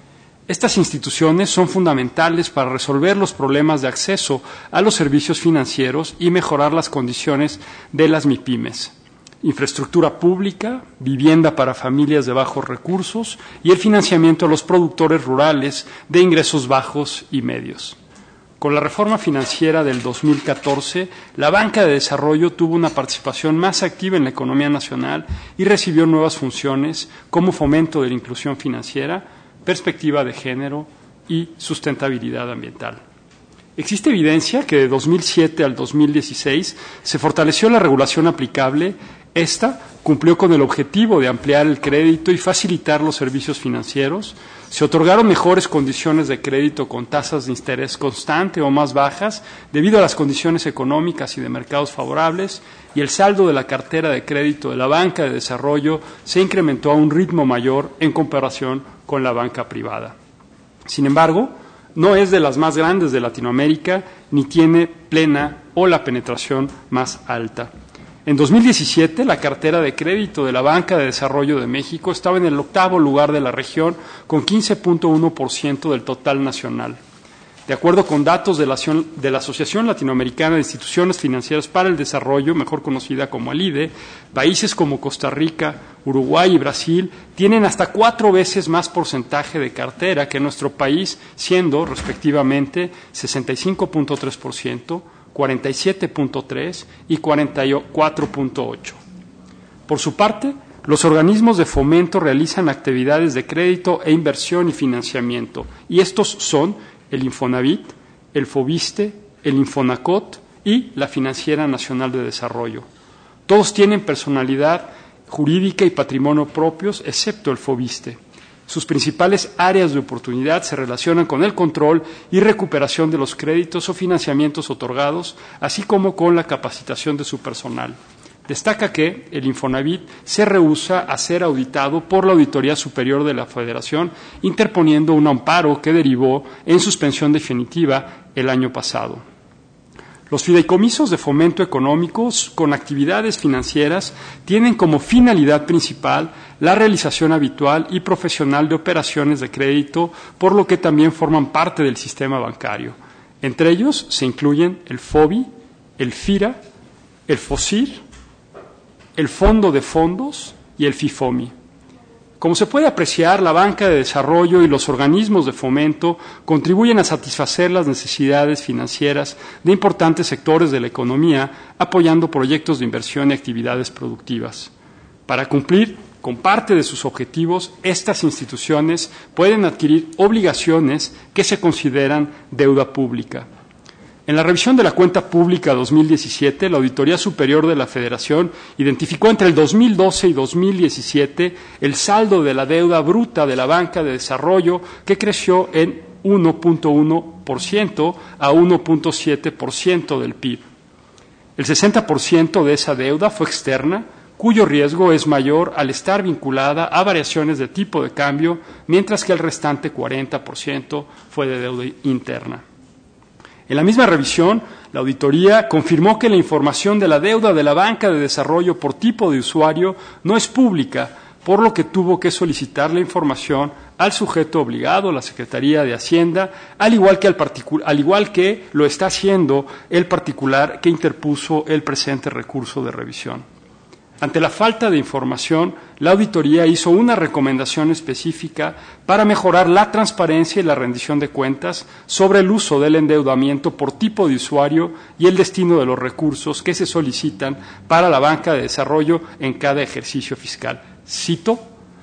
Estas instituciones son fundamentales para resolver los problemas de acceso a los servicios financieros y mejorar las condiciones de las MIPYMES. Infraestructura pública, vivienda para familias de bajos recursos y el financiamiento a los productores rurales de ingresos bajos y medios. Con la reforma financiera del dos mil catorce, la banca de desarrollo tuvo una participación más activa en la economía nacional y recibió nuevas funciones como fomento de la inclusión financiera, perspectiva de género y sustentabilidad ambiental. Existe evidencia que de dos mil siete al dos mil dieciséis se fortaleció la regulación aplicable. Esta cumplió con el objetivo de ampliar el crédito y facilitar los servicios financieros. Se otorgaron mejores condiciones de crédito con tasas de interés constante o más bajas debido a las condiciones económicas y de mercados favorables, y el saldo de la cartera de crédito de la banca de desarrollo se incrementó a un ritmo mayor en comparación con la banca privada. Sin embargo, no es de las más grandes de Latinoamérica ni tiene plena o la penetración más alta. En dos mil diecisiete, la cartera de crédito de la Banca de Desarrollo de México estaba en el octavo lugar de la región con quince punto uno por ciento del total nacional. De acuerdo con datos de la, de la Asociación Latinoamericana de Instituciones Financieras para el Desarrollo, mejor conocida como ALIDE, países como Costa Rica, Uruguay y Brasil tienen hasta cuatro veces más porcentaje de cartera que nuestro país, siendo respectivamente sesenta y cinco punto tres por ciento, cuarenta y siete punto tres por ciento y cuarenta y cuatro punto ocho por ciento. Por su parte, los organismos de fomento realizan actividades de crédito e inversión y financiamiento, y estos son el Infonavit, el Fobiste, el Infonacot y la Financiera Nacional de Desarrollo. Todos tienen personalidad jurídica y patrimonio propios, excepto el Fobiste. Sus principales áreas de oportunidad se relacionan con el control y recuperación de los créditos o financiamientos otorgados, así como con la capacitación de su personal. Destaca que el Infonavit se rehúsa a ser auditado por la Auditoría Superior de la Federación, interponiendo un amparo que derivó en suspensión definitiva el año pasado. Los fideicomisos de fomento económicos con actividades financieras tienen como finalidad principal la realización habitual y profesional de operaciones de crédito, por lo que también forman parte del sistema bancario. Entre ellos se incluyen el FOBI, el FIRA, el FOSIR, el Fondo de Fondos y el FIFOMI. Como se puede apreciar, la banca de desarrollo y los organismos de fomento contribuyen a satisfacer las necesidades financieras de importantes sectores de la economía, apoyando proyectos de inversión y actividades productivas. Para cumplir con parte de sus objetivos, estas instituciones pueden adquirir obligaciones que se consideran deuda pública. En la revisión de la cuenta pública dos mil diecisiete, la Auditoría Superior de la Federación identificó entre el dos mil doce y dos mil diecisiete el saldo de la deuda bruta de la banca de desarrollo, que creció en uno punto uno por ciento a uno punto siete por ciento del P I B. El sesenta por ciento de esa deuda fue externa, cuyo riesgo es mayor al estar vinculada a variaciones de tipo de cambio, mientras que el restante cuarenta por ciento fue de deuda interna. En la misma revisión, la auditoría confirmó que la información de la deuda de la banca de desarrollo por tipo de usuario no es pública, por lo que tuvo que solicitar la información al sujeto obligado, la Secretaría de Hacienda, al igual que, al particu- al igual que lo está haciendo el particular que interpuso el presente recurso de revisión. Ante la falta de información, la auditoría hizo una recomendación específica para mejorar la transparencia y la rendición de cuentas sobre el uso del endeudamiento por tipo de usuario y el destino de los recursos que se solicitan para la banca de desarrollo en cada ejercicio fiscal. Cito: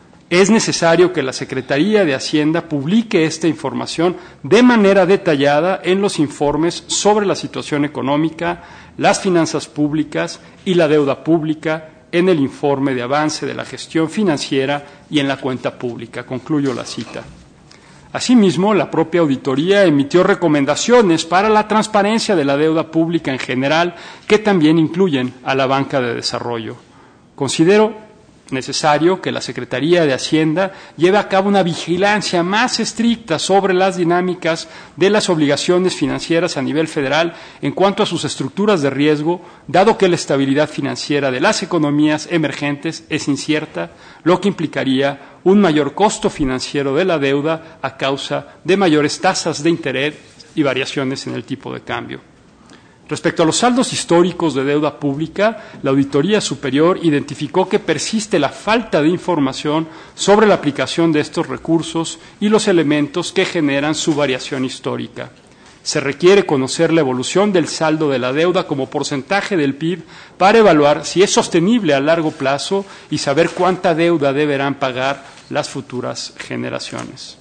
es necesario que la Secretaría de Hacienda publique esta información de manera detallada en los informes sobre la situación económica, las finanzas públicas y la deuda pública, en el informe de avance de la gestión financiera y en la cuenta pública. Concluyo la cita. Asimismo, la propia auditoría emitió recomendaciones para la transparencia de la deuda pública en general, que también incluyen a la banca de desarrollo. Considero necesario que la Secretaría de Hacienda lleve a cabo una vigilancia más estricta sobre las dinámicas de las obligaciones financieras a nivel federal en cuanto a sus estructuras de riesgo, dado que la estabilidad financiera de las economías emergentes es incierta, lo que implicaría un mayor costo financiero de la deuda a causa de mayores tasas de interés y variaciones en el tipo de cambio. Respecto a los saldos históricos de deuda pública, la Auditoría Superior identificó que persiste la falta de información sobre la aplicación de estos recursos y los elementos que generan su variación histórica. Se requiere conocer la evolución del saldo de la deuda como porcentaje del P I B para evaluar si es sostenible a largo plazo y saber cuánta deuda deberán pagar las futuras generaciones.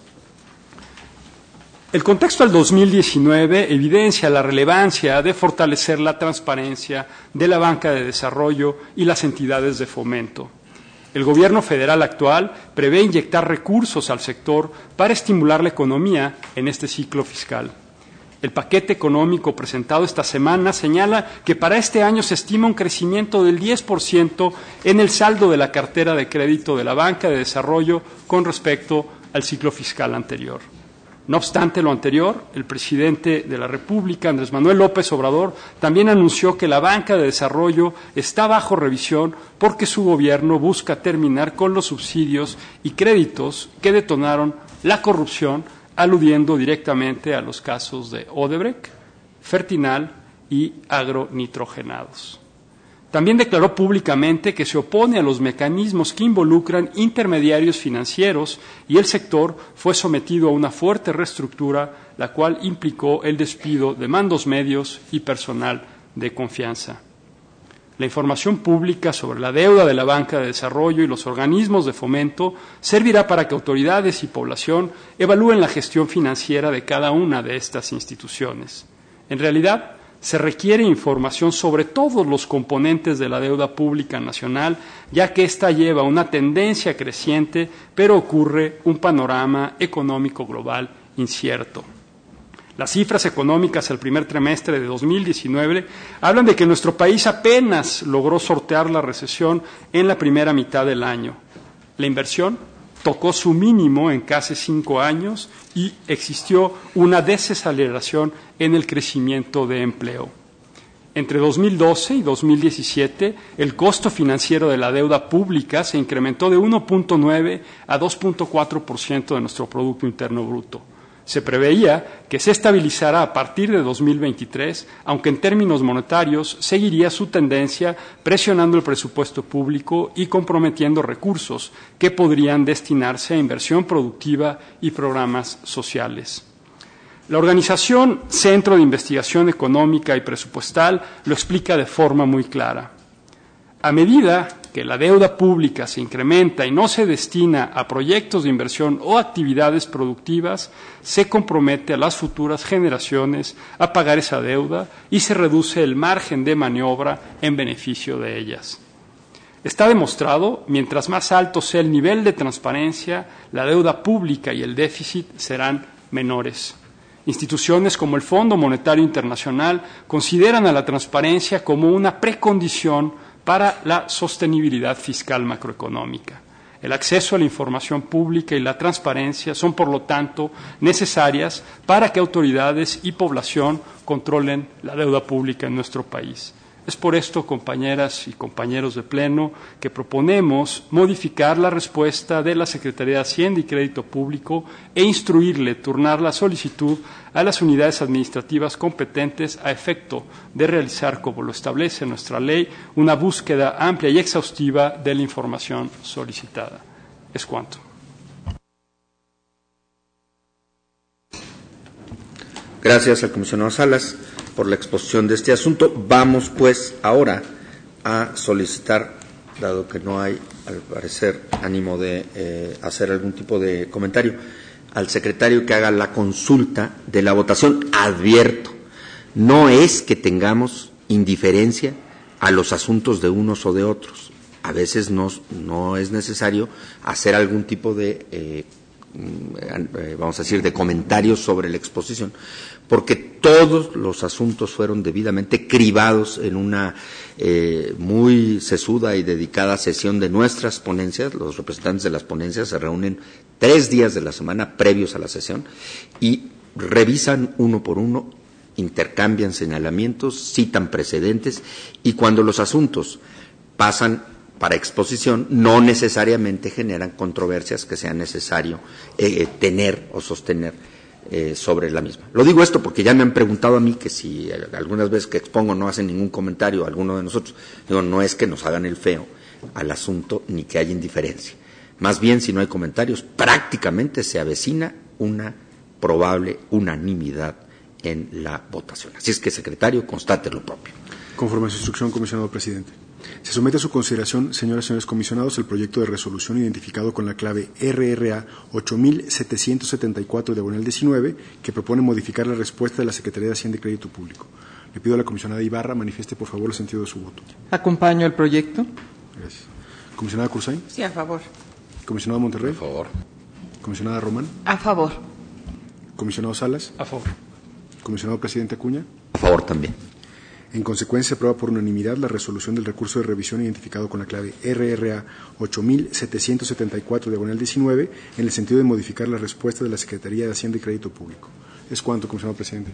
El contexto al dos mil diecinueve evidencia la relevancia de fortalecer la transparencia de la banca de desarrollo y las entidades de fomento. El Gobierno federal actual prevé inyectar recursos al sector para estimular la economía en este ciclo fiscal. El paquete económico presentado esta semana señala que para este año se estima un crecimiento del diez por ciento en el saldo de la cartera de crédito de la banca de desarrollo con respecto al ciclo fiscal anterior. No obstante lo anterior, el presidente de la República, Andrés Manuel López Obrador, también anunció que la banca de desarrollo está bajo revisión porque su gobierno busca terminar con los subsidios y créditos que detonaron la corrupción, aludiendo directamente a los casos de Odebrecht, Fertinal y agronitrogenados. También declaró públicamente que se opone a los mecanismos que involucran intermediarios financieros y el sector fue sometido a una fuerte reestructura, la cual implicó el despido de mandos medios y personal de confianza. La información pública sobre la deuda de la banca de desarrollo y los organismos de fomento servirá para que autoridades y población evalúen la gestión financiera de cada una de estas instituciones. En realidad, se requiere información sobre todos los componentes de la deuda pública nacional, ya que ésta lleva una tendencia creciente, pero ocurre un panorama económico global incierto. Las cifras económicas al primer trimestre de dos mil diecinueve hablan de que nuestro país apenas logró sortear la recesión en la primera mitad del año. La inversión tocó su mínimo en casi cinco años y existió una desaceleración en el crecimiento de empleo. Entre dos mil doce y dos mil diecisiete, el costo financiero de la deuda pública se incrementó de uno punto nueve a dos punto cuatro por ciento de nuestro Producto Interno Bruto. Se preveía que se estabilizara a partir de dos mil veintitrés, aunque en términos monetarios seguiría su tendencia presionando el presupuesto público y comprometiendo recursos que podrían destinarse a inversión productiva y programas sociales. La organización Centro de Investigación Económica y Presupuestal lo explica de forma muy clara. A medida que la deuda pública se incrementa y no se destina a proyectos de inversión o actividades productivas, se compromete a las futuras generaciones a pagar esa deuda y se reduce el margen de maniobra en beneficio de ellas. Está demostrado, mientras más alto sea el nivel de transparencia, la deuda pública y el déficit serán menores. Instituciones como el Fondo Monetario Internacional consideran a la transparencia como una precondición para la sostenibilidad fiscal macroeconómica. El acceso a la información pública y la transparencia son, por lo tanto, necesarias para que autoridades y población controlen la deuda pública en nuestro país. Es por esto, compañeras y compañeros de Pleno, que proponemos modificar la respuesta de la Secretaría de Hacienda y Crédito Público e instruirle turnar la solicitud a las unidades administrativas competentes a efecto de realizar, como lo establece nuestra ley, una búsqueda amplia y exhaustiva de la información solicitada. Es cuanto. Gracias al comisionado Salas por la exposición de este asunto. Vamos, pues, ahora a solicitar, dado que no hay, al parecer, ánimo de eh, hacer algún tipo de comentario, al secretario que haga la consulta de la votación. Advierto, no es que tengamos indiferencia a los asuntos de unos o de otros. A veces no, no es necesario hacer algún tipo de, eh, eh, vamos a decir, de comentarios sobre la exposición, porque todos los asuntos fueron debidamente cribados en una eh, muy sesuda y dedicada sesión de nuestras ponencias. Los representantes de las ponencias se reúnen tres días de la semana previos a la sesión y revisan uno por uno, intercambian señalamientos, citan precedentes, y cuando los asuntos pasan para exposición no necesariamente generan controversias que sea necesario eh, tener o sostener Eh, sobre la misma. Lo digo esto porque ya me han preguntado a mí que si eh, algunas veces que expongo no hacen ningún comentario a alguno de nosotros. Digo, no es que nos hagan el feo al asunto ni que haya indiferencia. Más bien, si no hay comentarios, prácticamente se avecina una probable unanimidad en la votación. Así es que, secretario, constate lo propio. Conforme a su instrucción, comisionado presidente. Se somete a su consideración, señoras y señores comisionados, el proyecto de resolución identificado con la clave R R A ocho mil setecientos setenta y cuatro diagonal diecinueve, que propone modificar la respuesta de la Secretaría de Hacienda y Crédito Público. Le pido a la comisionada Ibarra manifieste, por favor, el sentido de su voto. Acompaño el proyecto. Gracias. Comisionada Cursain. Sí, a favor. Comisionado Monterrey. A favor. Comisionada Román. A favor. Comisionado Salas. A favor. Comisionado presidente Acuña. A favor también. En consecuencia, se aprueba por unanimidad la resolución del recurso de revisión identificado con la clave R R A ocho mil setecientos setenta y cuatro diagonal diecinueve en el sentido de modificar la respuesta de la Secretaría de Hacienda y Crédito Público. Es cuanto, comisionado presidente.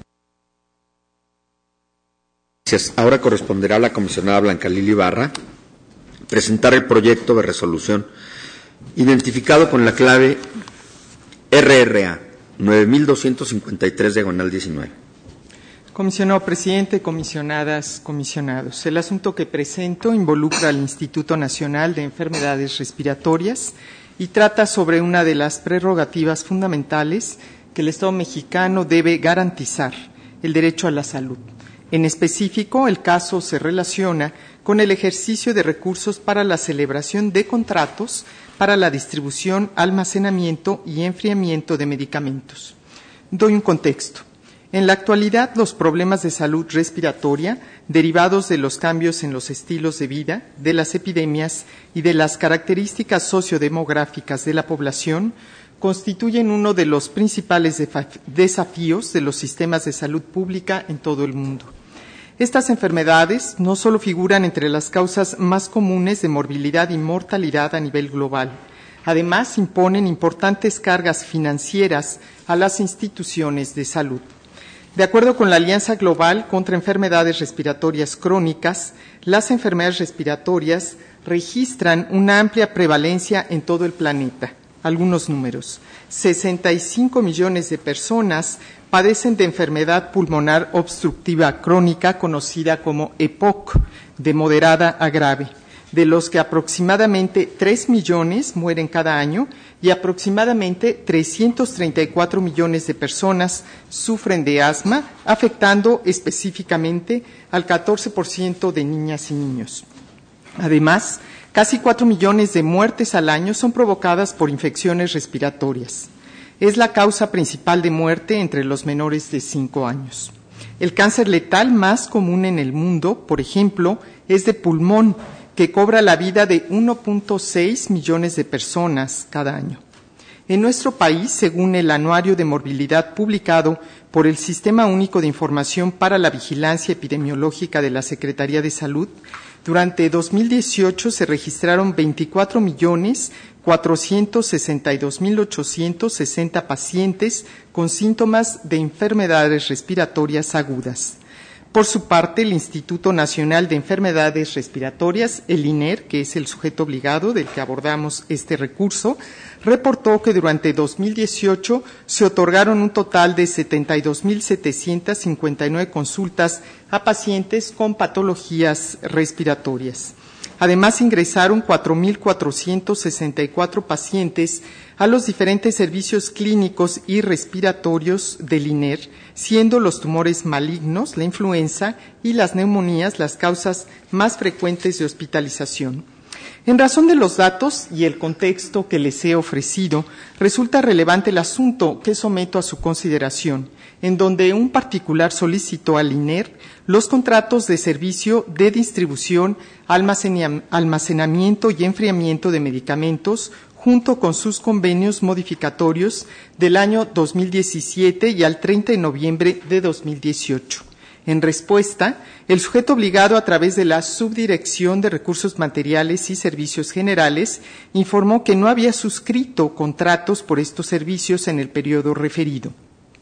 Gracias. Ahora corresponderá a la comisionada Blanca Lili Ibarra presentar el proyecto de resolución identificado con la clave R R A nueve mil doscientos cincuenta y tres diagonal diecinueve. Comisionado presidente, comisionadas, comisionados. El asunto que presento involucra al Instituto Nacional de Enfermedades Respiratorias y trata sobre una de las prerrogativas fundamentales que el Estado mexicano debe garantizar, el derecho a la salud. En específico, el caso se relaciona con el ejercicio de recursos para la celebración de contratos para la distribución, almacenamiento y enfriamiento de medicamentos. Doy un contexto. En la actualidad, los problemas de salud respiratoria, derivados de los cambios en los estilos de vida, de las epidemias y de las características sociodemográficas de la población, constituyen uno de los principales desafíos de los sistemas de salud pública en todo el mundo. Estas enfermedades no solo figuran entre las causas más comunes de morbilidad y mortalidad a nivel global, además imponen importantes cargas financieras a las instituciones de salud. De acuerdo con la Alianza Global contra Enfermedades Respiratorias Crónicas, las enfermedades respiratorias registran una amplia prevalencia en todo el planeta. Algunos números. sesenta y cinco millones de personas padecen de enfermedad pulmonar obstructiva crónica conocida como E P O C, de moderada a grave, de los que aproximadamente tres millones mueren cada año y aproximadamente trescientos treinta y cuatro millones de personas sufren de asma, afectando específicamente al catorce por ciento de niñas y niños. Además, casi cuatro millones de muertes al año son provocadas por infecciones respiratorias. Es la causa principal de muerte entre los menores de cinco años. El cáncer letal más común en el mundo, por ejemplo, es de pulmón, que cobra la vida de uno punto seis millones de personas cada año. En nuestro país, según el Anuario de Morbilidad publicado por el Sistema Único de Información para la Vigilancia Epidemiológica de la Secretaría de Salud, durante dos mil dieciocho se registraron veinticuatro millones cuatrocientos sesenta y dos mil ochocientos sesenta pacientes con síntomas de enfermedades respiratorias agudas. Por su parte, el Instituto Nacional de Enfermedades Respiratorias, el I N E R, que es el sujeto obligado del que abordamos este recurso, reportó que durante dos mil dieciocho se otorgaron un total de setenta y dos mil setecientas cincuenta y nueve consultas a pacientes con patologías respiratorias. Además, ingresaron cuatro mil cuatrocientos sesenta y cuatro pacientes a los diferentes servicios clínicos y respiratorios del I N E R, siendo los tumores malignos, la influenza y las neumonías las causas más frecuentes de hospitalización. En razón de los datos y el contexto que les he ofrecido, resulta relevante el asunto que someto a su consideración, en donde un particular solicitó al I N E R los contratos de servicio de distribución, almacenamiento y enfriamiento de medicamentos, junto con sus convenios modificatorios del año dos mil diecisiete y al treinta de noviembre de dos mil dieciocho. En respuesta, el sujeto obligado a través de la Subdirección de Recursos Materiales y Servicios Generales informó que no había suscrito contratos por estos servicios en el periodo referido.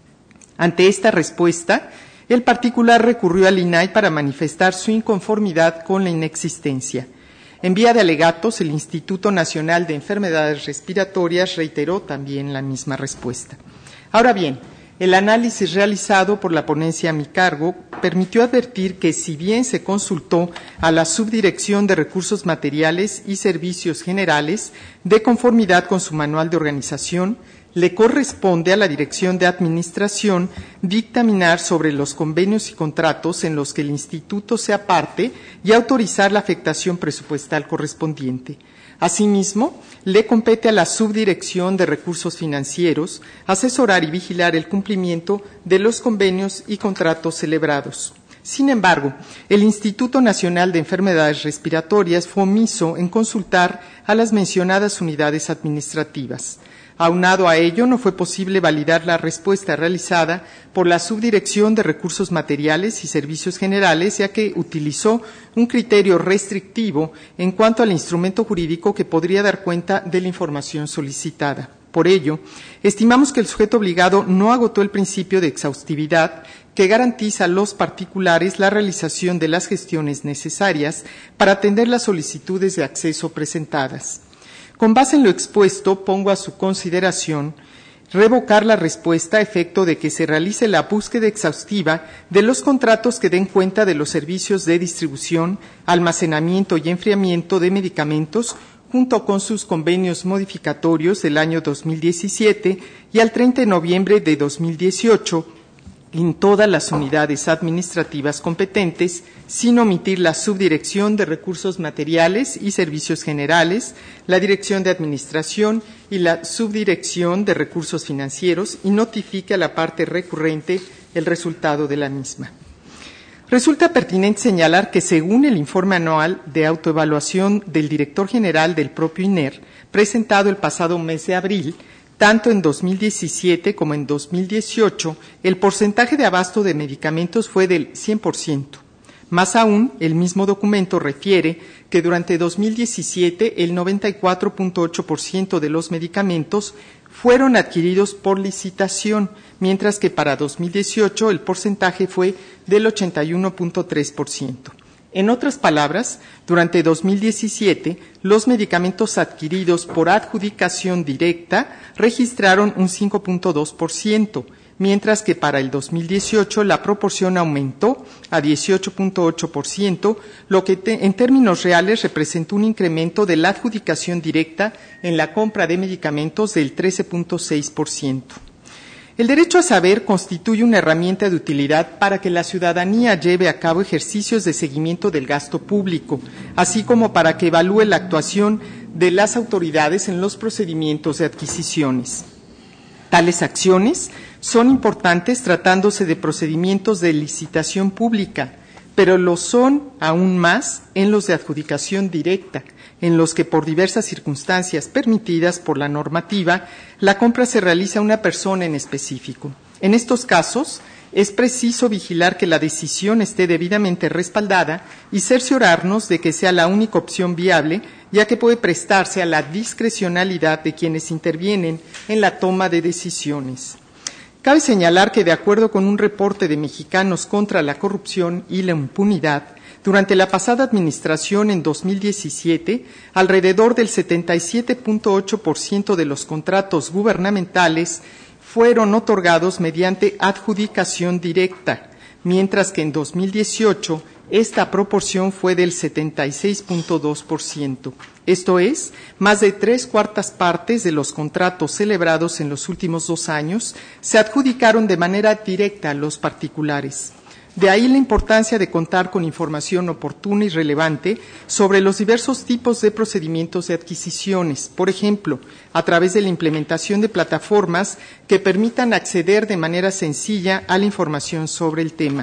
Ante esta respuesta, el particular recurrió al I N A I para manifestar su inconformidad con la inexistencia. En vía de alegatos, el Instituto Nacional de Enfermedades Respiratorias reiteró también la misma respuesta. Ahora bien, el análisis realizado por la ponencia a mi cargo permitió advertir que, si bien se consultó a la Subdirección de Recursos Materiales y Servicios Generales, de conformidad con su manual de organización, le corresponde a la Dirección de Administración dictaminar sobre los convenios y contratos en los que el Instituto sea parte y autorizar la afectación presupuestal correspondiente. Asimismo, le compete a la Subdirección de Recursos Financieros asesorar y vigilar el cumplimiento de los convenios y contratos celebrados. Sin embargo, el Instituto Nacional de Enfermedades Respiratorias fue omiso en consultar a las mencionadas unidades administrativas. Aunado a ello, no fue posible validar la respuesta realizada por la Subdirección de Recursos Materiales y Servicios Generales, ya que utilizó un criterio restrictivo en cuanto al instrumento jurídico que podría dar cuenta de la información solicitada. Por ello, estimamos que el sujeto obligado no agotó el principio de exhaustividad que garantiza a los particulares la realización de las gestiones necesarias para atender las solicitudes de acceso presentadas. Con base en lo expuesto, pongo a su consideración revocar la respuesta a efecto de que se realice la búsqueda exhaustiva de los contratos que den cuenta de los servicios de distribución, almacenamiento y enfriamiento de medicamentos, junto con sus convenios modificatorios del año dos mil diecisiete y al treinta de noviembre de dos mil dieciocho, en todas las unidades administrativas competentes, sin omitir la Subdirección de Recursos Materiales y Servicios Generales, la Dirección de Administración y la Subdirección de Recursos Financieros, y notifique a la parte recurrente el resultado de la misma. Resulta pertinente señalar que, según el informe anual de autoevaluación del director general del propio I N E R, presentado el pasado mes de abril, Tanto en dos mil diecisiete como en dos mil dieciocho, el porcentaje de abasto de medicamentos fue del cien por ciento. Más aún, el mismo documento refiere que durante dos mil diecisiete el noventa y cuatro punto ocho por ciento de los medicamentos fueron adquiridos por licitación, mientras que para dos mil dieciocho el porcentaje fue del ochenta y uno punto tres por ciento. En otras palabras, durante dos mil diecisiete, los medicamentos adquiridos por adjudicación directa registraron un cinco punto dos por ciento, mientras que para el dos mil dieciocho la proporción aumentó a dieciocho punto ocho por ciento, lo que te, en términos reales representó un incremento de la adjudicación directa en la compra de medicamentos del trece punto seis por ciento. El derecho a saber constituye una herramienta de utilidad para que la ciudadanía lleve a cabo ejercicios de seguimiento del gasto público, así como para que evalúe la actuación de las autoridades en los procedimientos de adquisiciones. Tales acciones son importantes tratándose de procedimientos de licitación pública, pero lo son aún más en los de adjudicación directa, en los que por diversas circunstancias permitidas por la normativa, la compra se realiza a una persona en específico. En estos casos, es preciso vigilar que la decisión esté debidamente respaldada y cerciorarnos de que sea la única opción viable, ya que puede prestarse a la discrecionalidad de quienes intervienen en la toma de decisiones. Cabe señalar que, de acuerdo con un reporte de Mexicanos contra la Corrupción y la Impunidad, durante la pasada administración en dos mil diecisiete, alrededor del setenta y siete punto ocho por ciento de los contratos gubernamentales fueron otorgados mediante adjudicación directa, mientras que en dos mil dieciocho esta proporción fue del setenta y seis punto dos por ciento. Esto es, más de tres cuartas partes de los contratos celebrados en los últimos dos años se adjudicaron de manera directa a los particulares. De ahí la importancia de contar con información oportuna y relevante sobre los diversos tipos de procedimientos de adquisiciones, por ejemplo, a través de la implementación de plataformas que permitan acceder de manera sencilla a la información sobre el tema.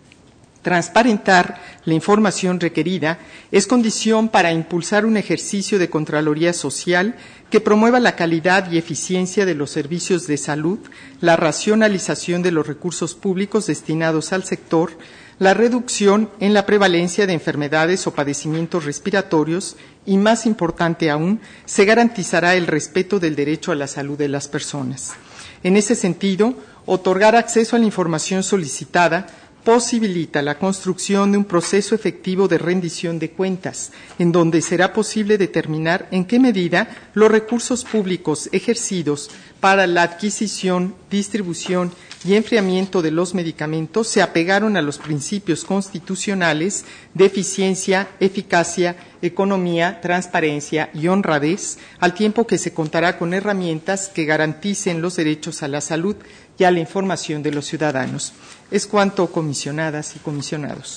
Transparentar la información requerida es condición para impulsar un ejercicio de Contraloría Social que promueva la calidad y eficiencia de los servicios de salud, la racionalización de los recursos públicos destinados al sector, la reducción en la prevalencia de enfermedades o padecimientos respiratorios y, más importante aún, se garantizará el respeto del derecho a la salud de las personas. En ese sentido, otorgar acceso a la información solicitada posibilita la construcción de un proceso efectivo de rendición de cuentas, en donde será posible determinar en qué medida los recursos públicos ejercidos para la adquisición, distribución y enfriamiento de los medicamentos se apegaron a los principios constitucionales de eficiencia, eficacia, economía, transparencia y honradez, al tiempo que se contará con herramientas que garanticen los derechos a la salud y a la información de los ciudadanos. Es cuanto, comisionadas y comisionados.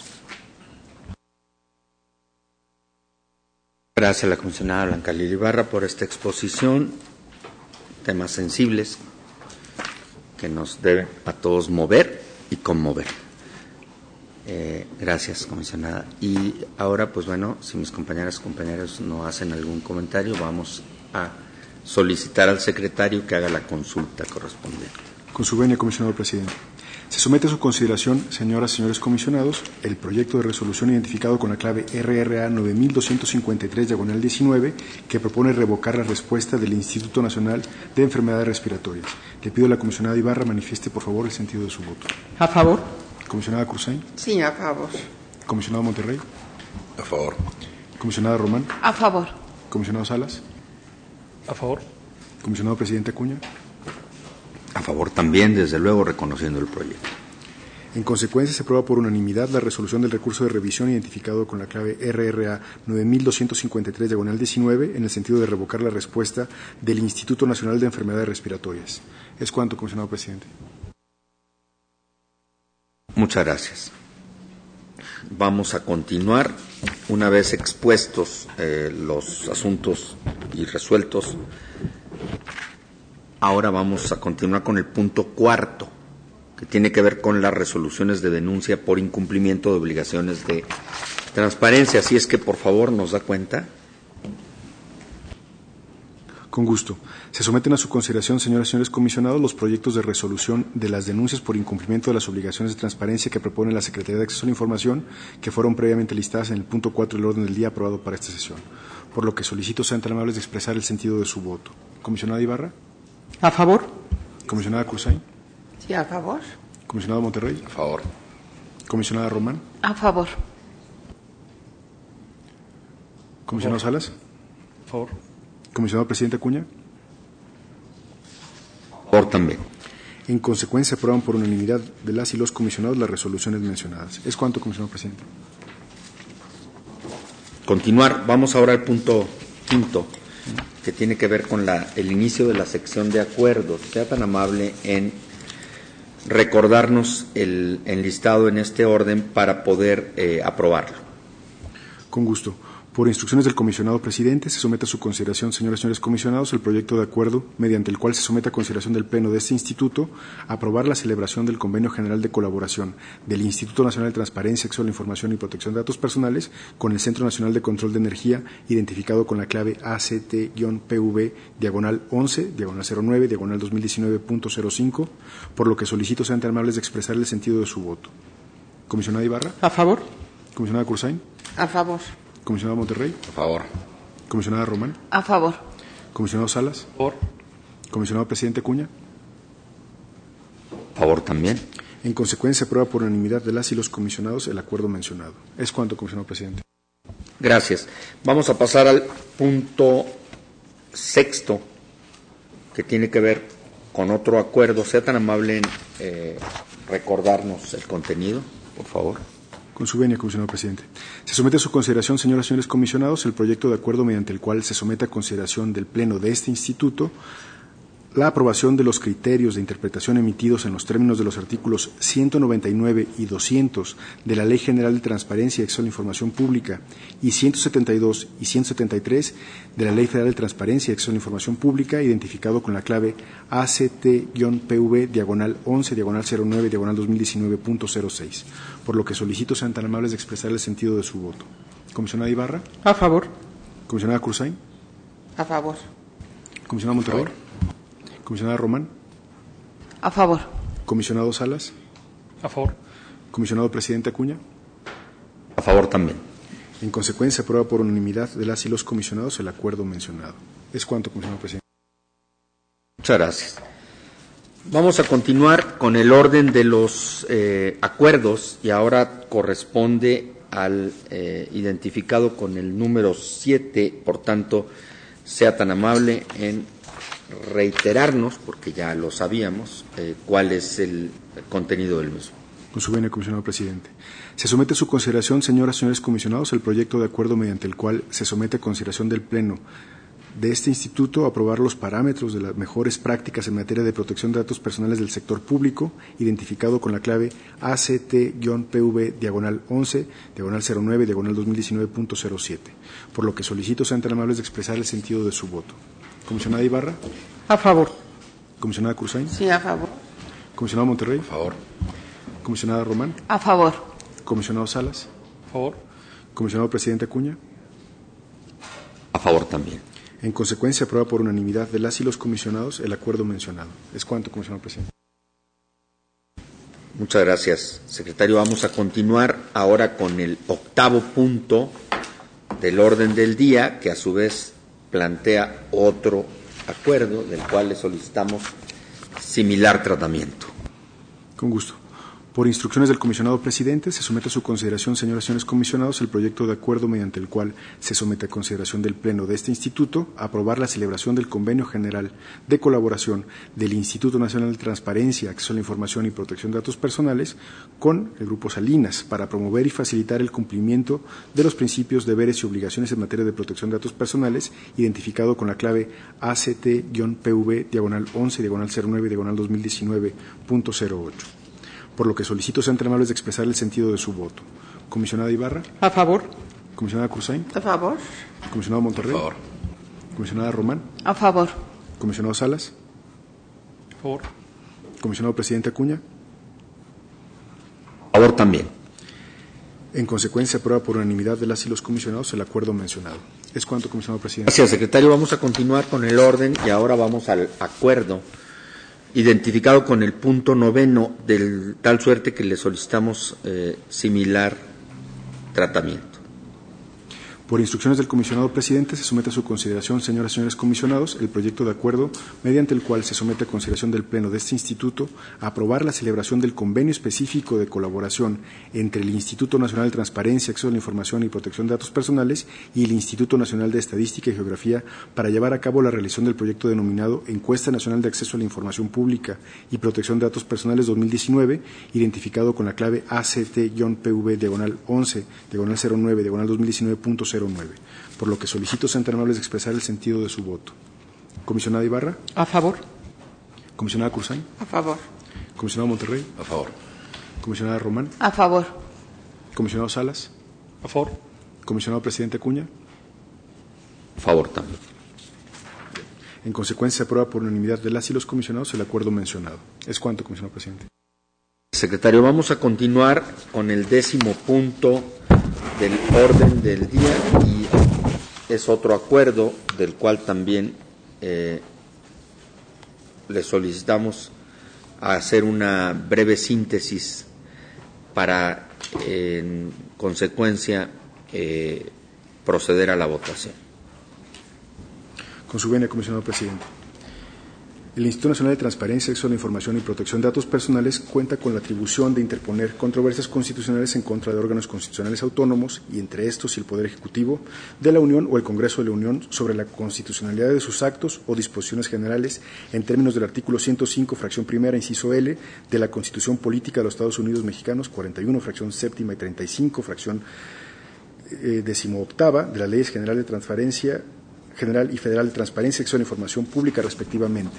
Gracias a la comisionada Blanca Lili Ibarra por esta exposición, temas sensibles que nos deben a todos mover y conmover. Eh, gracias, comisionada. Y ahora, pues bueno, si mis compañeras y compañeros no hacen algún comentario, vamos a solicitar al secretario que haga la consulta correspondiente. Con su venia, comisionado presidente. Se somete a su consideración, señoras y señores comisionados, el proyecto de resolución identificado con la clave R R A nueve mil doscientos cincuenta y tres diagonal diecinueve, que propone revocar la respuesta del Instituto Nacional de Enfermedades Respiratorias. Le pido a la comisionada Ibarra manifieste, por favor, el sentido de su voto. ¿A favor? Comisionada Cruzay. Sí, a favor. Comisionado Monterrey. A favor. Comisionada Román. A favor. Comisionado Salas. A favor. Comisionado presidente Acuña. A favor también, desde luego, reconociendo el proyecto. En consecuencia, se aprueba por unanimidad la resolución del recurso de revisión identificado con la clave R R A nueve mil doscientos cincuenta y tres diagonal diecinueve en el sentido de revocar la respuesta del Instituto Nacional de Enfermedades Respiratorias. Es cuanto, comisionado presidente. Muchas gracias. Vamos a continuar. Una vez expuestos eh, los asuntos y resueltos, ahora vamos a continuar con el punto cuarto, que tiene que ver con las resoluciones de denuncia por incumplimiento de obligaciones de transparencia. Así es que, por favor, nos da cuenta. Con gusto. Se someten a su consideración, señoras y señores comisionados, los proyectos de resolución de las denuncias por incumplimiento de las obligaciones de transparencia que propone la Secretaría de Acceso a la Información, que fueron previamente listadas en el punto cuatro del orden del día aprobado para esta sesión. Por lo que solicito sean tan amables de expresar el sentido de su voto. Comisionada Ibarra. A favor. Comisionada Cruzay. Sí, a favor. Comisionado Monterrey. A favor. Comisionada Román. A favor. Comisionado Salas. A favor. Comisionado Presidente Acuña. Por también. En consecuencia, se aprueban por unanimidad de las y los comisionados las resoluciones mencionadas. ¿Es cuanto, comisionado presidente? Continuar. Vamos ahora al punto quinto, que tiene que ver con la, el inicio de la sección de acuerdos. Sea tan amable en recordarnos el enlistado en este orden para poder eh, aprobarlo. Con gusto. Por instrucciones del comisionado presidente, se somete a su consideración, señoras y señores comisionados, el proyecto de acuerdo mediante el cual se somete a consideración del Pleno de este Instituto aprobar la celebración del Convenio General de Colaboración del Instituto Nacional de Transparencia, Acceso a la Información y Protección de Datos Personales con el Centro Nacional de Control de Energía, identificado con la clave A C T-P V, diagonal once, diagonal cero nueve, diagonal dos mil diecinueve punto cero cinco, por lo que solicito sean tan amables de expresar el sentido de su voto. Comisionada Ibarra. A favor. Comisionada Cruzay. A favor. Comisionado Monterrey. A favor. Comisionada Román. A favor. Comisionado Salas. A favor. Comisionado Presidente Acuña. A favor también. En consecuencia, se aprueba por unanimidad de las y los comisionados el acuerdo mencionado. Es cuanto, comisionado presidente. Gracias. Vamos a pasar al punto sexto, que tiene que ver con otro acuerdo. Sea tan amable en eh, recordarnos el contenido, por favor. Con su venia, comisionado presidente. Se somete a su consideración, señoras y señores comisionados, el proyecto de acuerdo mediante el cual se somete a consideración del Pleno de este Instituto la aprobación de los criterios de interpretación emitidos en los términos de los artículos ciento noventa y nueve y doscientos de la Ley General de Transparencia y Acceso a la Información Pública y ciento setenta y dos y ciento setenta y tres de la Ley Federal de Transparencia y Acceso a la Información Pública, identificado con la clave A C T-P V, diagonal once, diagonal cero nueve, diagonal dos mil diecinueve punto cero seis, por lo que solicito sean tan amables de expresar el sentido de su voto. Comisionada Ibarra. A favor. Comisionada Cruzay. A favor. Comisionado Monterrey. Comisionada Román. A favor. Comisionado Salas. A favor. Comisionado Presidente Acuña. A favor también. En consecuencia, aprueba por unanimidad de las y los comisionados el acuerdo mencionado. Es cuanto, comisionado presidente. Muchas gracias. Vamos a continuar con el orden de los eh, acuerdos y ahora corresponde al eh, identificado con el número siete, por tanto, sea tan amable en reiterarnos, porque ya lo sabíamos, eh, cuál es el contenido del mismo. Con su venia, comisionado presidente. Se somete a su consideración, señoras y señores comisionados, el proyecto de acuerdo mediante el cual se somete a consideración del Pleno de este Instituto a aprobar los parámetros de las mejores prácticas en materia de protección de datos personales del sector público, identificado con la clave A C T-P V, diagonal once, diagonal cero nueve, diagonal dos mil diecinueve punto cero siete, por lo que solicito sean tan amables de expresar el sentido de su voto. Comisionada Ibarra. A favor. Comisionada Cruzay. Sí, a favor. Comisionado Monterrey. A favor. Comisionada Román. A favor. Comisionado Salas. A favor. Comisionado Presidente Acuña. A favor también. En consecuencia, aprueba por unanimidad de las y los comisionados el acuerdo mencionado. Es cuanto, comisionado presidente. Muchas gracias, secretario. Vamos a continuar ahora con el octavo punto del orden del día, que a su vez plantea otro acuerdo del cual le solicitamos similar tratamiento. Con gusto. Por instrucciones del comisionado presidente, se somete a su consideración, señoras y señores comisionados, el proyecto de acuerdo mediante el cual se somete a consideración del Pleno de este Instituto a aprobar la celebración del Convenio General de Colaboración del Instituto Nacional de Transparencia, Acceso a la Información y Protección de Datos Personales con el Grupo Salinas para promover y facilitar el cumplimiento de los principios, deberes y obligaciones en materia de protección de datos personales, identificado con la clave A C T-P V, diagonal once, diagonal cero nueve, diagonal dos mil diecinueve punto cero ocho. Por lo que solicito sean tan amables de expresar el sentido de su voto. Comisionada Ibarra. A favor. Comisionada Cruzay. A favor. Comisionado Monterrey. A favor. Comisionada Román. A favor. Comisionado Salas. A favor. Comisionado Presidente Acuña. A favor también. En consecuencia, se aprueba por unanimidad de las y los comisionados el acuerdo mencionado. Es cuanto, comisionado presidente. Gracias, secretario. Vamos a continuar con el orden y ahora vamos al acuerdo identificado con el punto noveno, de tal suerte que le solicitamos eh, similar tratamiento. Por instrucciones del comisionado presidente, se somete a su consideración, señoras y señores comisionados, el proyecto de acuerdo mediante el cual se somete a consideración del Pleno de este Instituto a aprobar la celebración del convenio específico de colaboración entre el Instituto Nacional de Transparencia, Acceso a la Información y Protección de Datos Personales y el Instituto Nacional de Estadística y Geografía para llevar a cabo la realización del proyecto denominado Encuesta Nacional de Acceso a la Información Pública y Protección de Datos Personales dos mil diecinueve, identificado con la clave A C T-P V diagonal once, diagonal cero nueve, diagonal dos mil diecinueve punto cero nueve, por lo que solicito sean tan amables de expresar el sentido de su voto. Comisionada Ibarra. A favor. Comisionada Cursay. A favor. Comisionado Monterrey. A favor. Comisionada Román. A favor. Comisionado Salas. A favor. Comisionado Presidente Acuña. A favor también. En consecuencia, se aprueba por unanimidad de las y los comisionados el acuerdo mencionado. Es cuanto, comisionado presidente. Secretario, vamos a continuar con el décimo punto del orden del día y es otro acuerdo del cual también eh, le solicitamos hacer una breve síntesis para, eh, en consecuencia, eh, proceder a la votación. Con su venia, comisionado presidente. El Instituto Nacional de Transparencia, Acceso a la Información y Protección de Datos Personales cuenta con la atribución de interponer controversias constitucionales en contra de órganos constitucionales autónomos y entre estos y el Poder Ejecutivo de la Unión o el Congreso de la Unión sobre la constitucionalidad de sus actos o disposiciones generales en términos del artículo ciento cinco, fracción primera, inciso L, de la Constitución Política de los Estados Unidos Mexicanos, cuarenta y uno, fracción séptima y treinta y cinco, fracción eh, decimoctava, de las Leyes Generales de Transparencia General y Federal de Transparencia, Acceso a la Información Pública, respectivamente.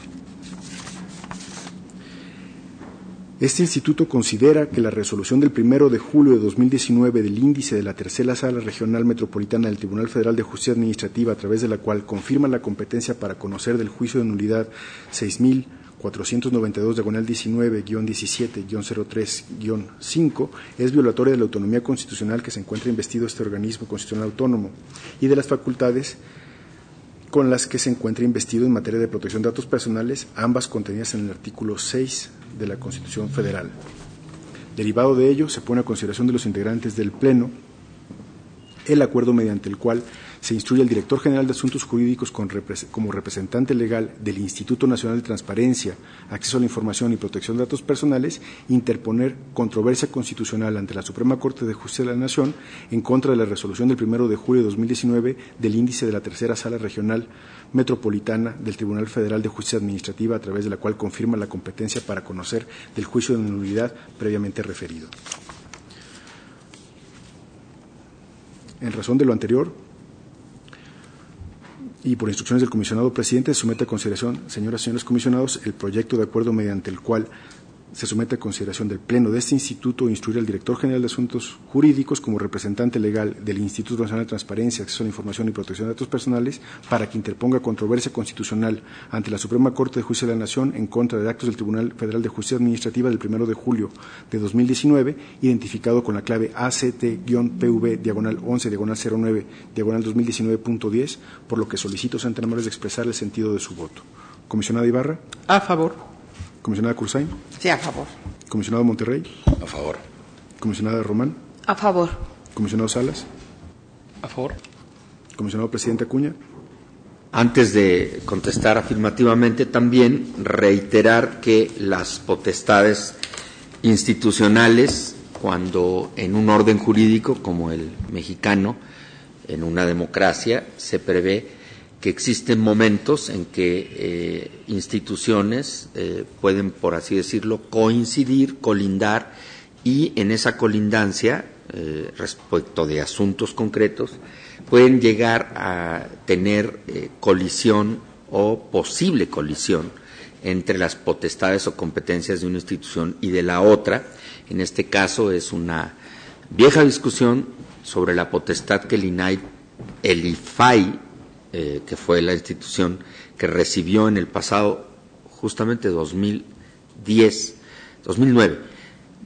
Este instituto considera que la resolución del primero de julio de dos mil diecinueve del índice de la Tercera Sala Regional Metropolitana del Tribunal Federal de Justicia Administrativa, a través de la cual confirma la competencia para conocer del juicio de nulidad seis mil cuatrocientos noventa y dos, diagonal diecinueve, guión diecisiete, guión cero tres, guión cinco, es violatoria de la autonomía constitucional que se encuentra investido este organismo constitucional autónomo y de las facultades con las que se encuentra investido en materia de protección de datos personales, ambas contenidas en el artículo seis de la Constitución Federal. Derivado de ello, se pone a consideración de los integrantes del Pleno el acuerdo mediante el cual se instruye al Director General de Asuntos Jurídicos con repre- como representante legal del Instituto Nacional de Transparencia, Acceso a la Información y Protección de Datos Personales, interponer controversia constitucional ante la Suprema Corte de Justicia de la Nación en contra de la resolución del primero de julio de dos mil diecinueve del índice de la Tercera Sala Regional Metropolitana del Tribunal Federal de Justicia Administrativa, a través de la cual confirma la competencia para conocer del juicio de nulidad previamente referido. En razón de lo anterior, y por instrucciones del comisionado presidente, se somete a consideración, señoras y señores comisionados, el proyecto de acuerdo mediante el cual se somete a consideración del Pleno de este Instituto instruir al Director General de Asuntos Jurídicos como representante legal del Instituto Nacional de Transparencia, Acceso a la Información y Protección de Datos Personales para que interponga controversia constitucional ante la Suprema Corte de Justicia de la Nación en contra de actos del Tribunal Federal de Justicia Administrativa del primero de julio de dos mil diecinueve, identificado con la clave A C T-P V diagonal once, diagonal cero nueve, diagonal dos mil diecinueve punto diez, por lo que solicito sean tan amables de expresar el sentido de su voto. Comisionada Ibarra. A favor. Comisionada Cursay. Sí, a favor. Comisionado Monterrey. A favor. Comisionada Román. A favor. Comisionado Salas. A favor. Comisionado Presidente Acuña. Antes de contestar afirmativamente, también reiterar que las potestades institucionales, cuando en un orden jurídico como el mexicano, en una democracia, se prevé que existen momentos en que eh, instituciones eh, pueden, por así decirlo, coincidir, colindar, y en esa colindancia, eh, respecto de asuntos concretos, pueden llegar a tener eh, colisión o posible colisión entre las potestades o competencias de una institución y de la otra. En este caso es una vieja discusión sobre la potestad que el I N A I, el I F A I, Eh, que fue la institución que recibió en el pasado, justamente dos mil diez, dos mil nueve,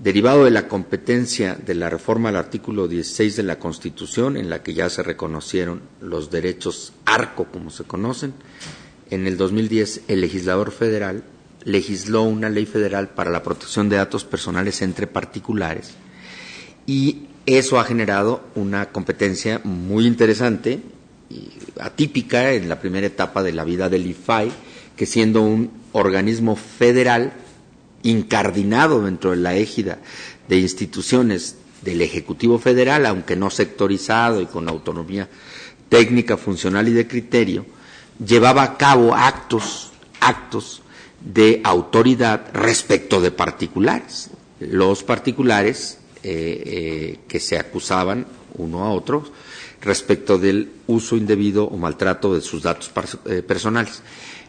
derivado de la competencia de la reforma al artículo dieciséis de la Constitución, en la que ya se reconocieron los derechos ARCO, como se conocen, en el dos mil diez el legislador federal legisló una ley federal para la protección de datos personales entre particulares, y eso ha generado una competencia muy interesante y atípica en la primera etapa de la vida del I F A I, que siendo un organismo federal incardinado dentro de la égida de instituciones del Ejecutivo Federal, aunque no sectorizado y con autonomía técnica, funcional y de criterio, llevaba a cabo actos, actos de autoridad respecto de particulares. Los particulares eh, eh, que se acusaban uno a otro respecto del uso indebido o maltrato de sus datos eh, personales.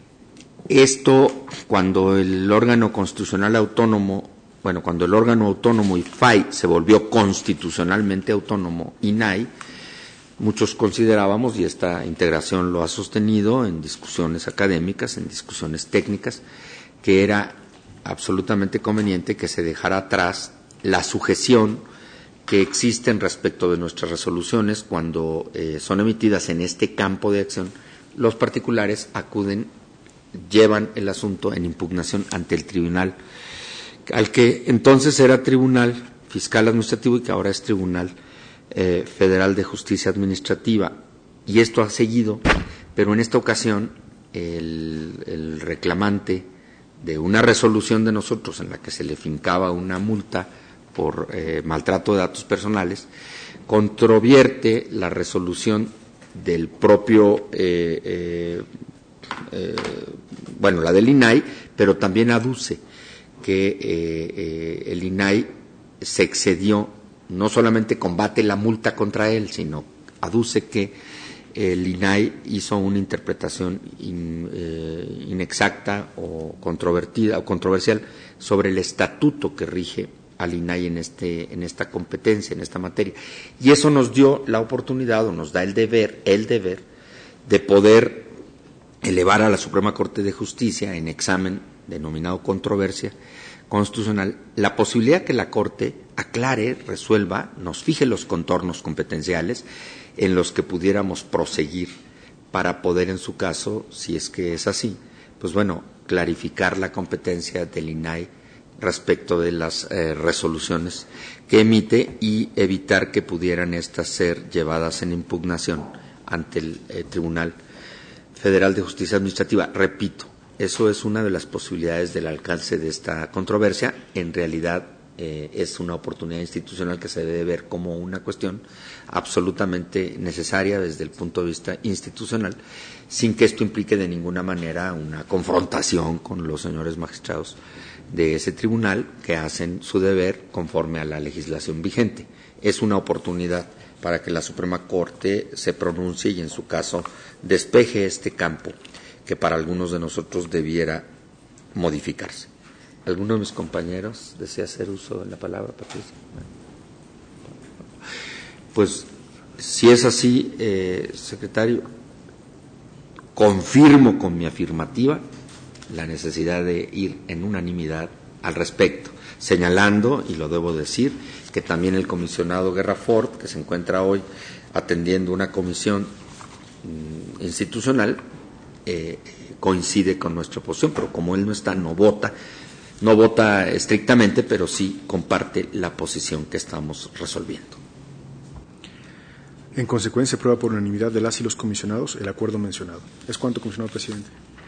Esto, cuando el órgano constitucional autónomo, bueno, cuando el órgano autónomo I F A I se volvió constitucionalmente autónomo, I N A I, muchos considerábamos, y esta integración lo ha sostenido en discusiones académicas, en discusiones técnicas, que era absolutamente conveniente que se dejara atrás la sujeción que existe respecto de nuestras resoluciones cuando eh, son emitidas en este campo de acción. Los particulares acuden, llevan el asunto en impugnación ante el tribunal, al que entonces era Tribunal Fiscal Administrativo y que ahora es Tribunal eh, Federal de Justicia Administrativa. Y esto ha seguido, pero en esta ocasión el, el reclamante de una resolución de nosotros en la que se le fincaba una multa por eh, maltrato de datos personales, controvierte la resolución del propio, eh, eh, eh, bueno, la del I N A I, pero también aduce que eh, eh, el I N A I se excedió, no solamente combate la multa contra él, sino aduce que el I N A I hizo una interpretación in, eh, inexacta o controvertida o controversial sobre el estatuto que rige al I N A I en este en esta competencia, en esta materia. Y eso nos dio la oportunidad, o nos da el deber, el deber de poder elevar a la Suprema Corte de Justicia en examen denominado controversia constitucional la posibilidad que la Corte aclare, resuelva, nos fije los contornos competenciales en los que pudiéramos proseguir para poder, en su caso, si es que es así, pues bueno, clarificar la competencia del I N A I respecto de las eh, resoluciones que emite y evitar que pudieran estas ser llevadas en impugnación ante el eh, Tribunal Federal de Justicia Administrativa. Repito, eso es una de las posibilidades del alcance de esta controversia. En realidad eh, es una oportunidad institucional que se debe ver como una cuestión absolutamente necesaria desde el punto de vista institucional, sin que esto implique de ninguna manera una confrontación con los señores magistrados de ese tribunal que hacen su deber conforme a la legislación vigente. Es una oportunidad para que la Suprema Corte se pronuncie y, en su caso, despeje este campo que para algunos de nosotros debiera modificarse. ¿Alguno de mis compañeros desea hacer uso de la palabra, Patricia? Pues, si es así, eh, secretario, confirmo con mi afirmativa la necesidad de ir en unanimidad al respecto, señalando, y lo debo decir, que también el comisionado Guerra Ford, que se encuentra hoy atendiendo una comisión mm, institucional, eh, coincide con nuestra posición, pero como él no está, no vota, no vota estrictamente, pero sí comparte la posición que estamos resolviendo. En consecuencia, aprueba por unanimidad de las y los comisionados el acuerdo mencionado. Es cuanto, comisionado presidente.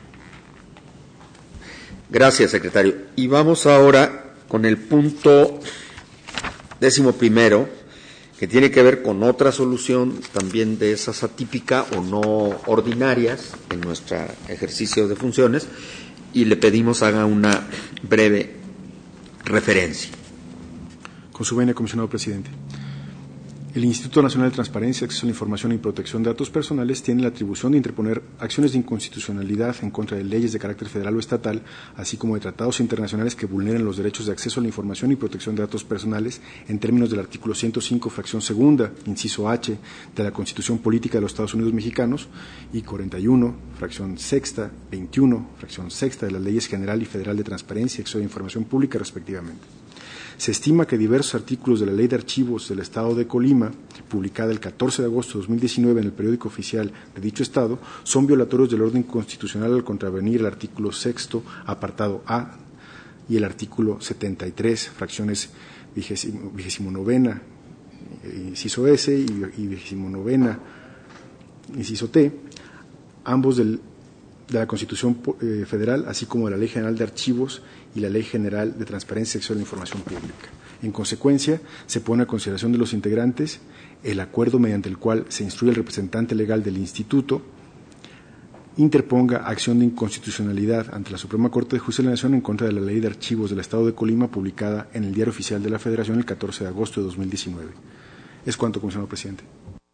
Gracias, secretario. Y vamos ahora con el punto décimo primero, que tiene que ver con otra solución también de esas atípica o no ordinarias en nuestro ejercicio de funciones, y le pedimos haga una breve referencia. Con su venia, comisionado presidente. El Instituto Nacional de Transparencia, Acceso a la Información y Protección de Datos Personales tiene la atribución de interponer acciones de inconstitucionalidad en contra de leyes de carácter federal o estatal, así como de tratados internacionales que vulneren los derechos de acceso a la información y protección de datos personales en términos del artículo ciento cinco, fracción segunda, inciso H, de la Constitución Política de los Estados Unidos Mexicanos y cuarenta y uno, fracción sexta, veintiuno, fracción sexta de las leyes general y federal de transparencia y acceso a la información pública, respectivamente. Se estima que diversos artículos de la Ley de Archivos del Estado de Colima, publicada el catorce de agosto de dos mil diecinueve en el periódico oficial de dicho Estado, son violatorios del orden constitucional al contravenir el artículo sexto, apartado A, y el artículo setenta y tres, fracciones vigésimo novena, inciso S, y vigésimo novena, inciso T, ambos del, de la Constitución eh, Federal, así como de la Ley General de Archivos y la Ley General de Transparencia y Acceso a la Información Pública. En consecuencia, se pone a consideración de los integrantes el acuerdo mediante el cual se instruye al representante legal del Instituto interponga acción de inconstitucionalidad ante la Suprema Corte de Justicia de la Nación en contra de la Ley de Archivos del Estado de Colima, publicada en el Diario Oficial de la Federación el catorce de agosto de dos mil diecinueve. Es cuanto, comisionado presidente.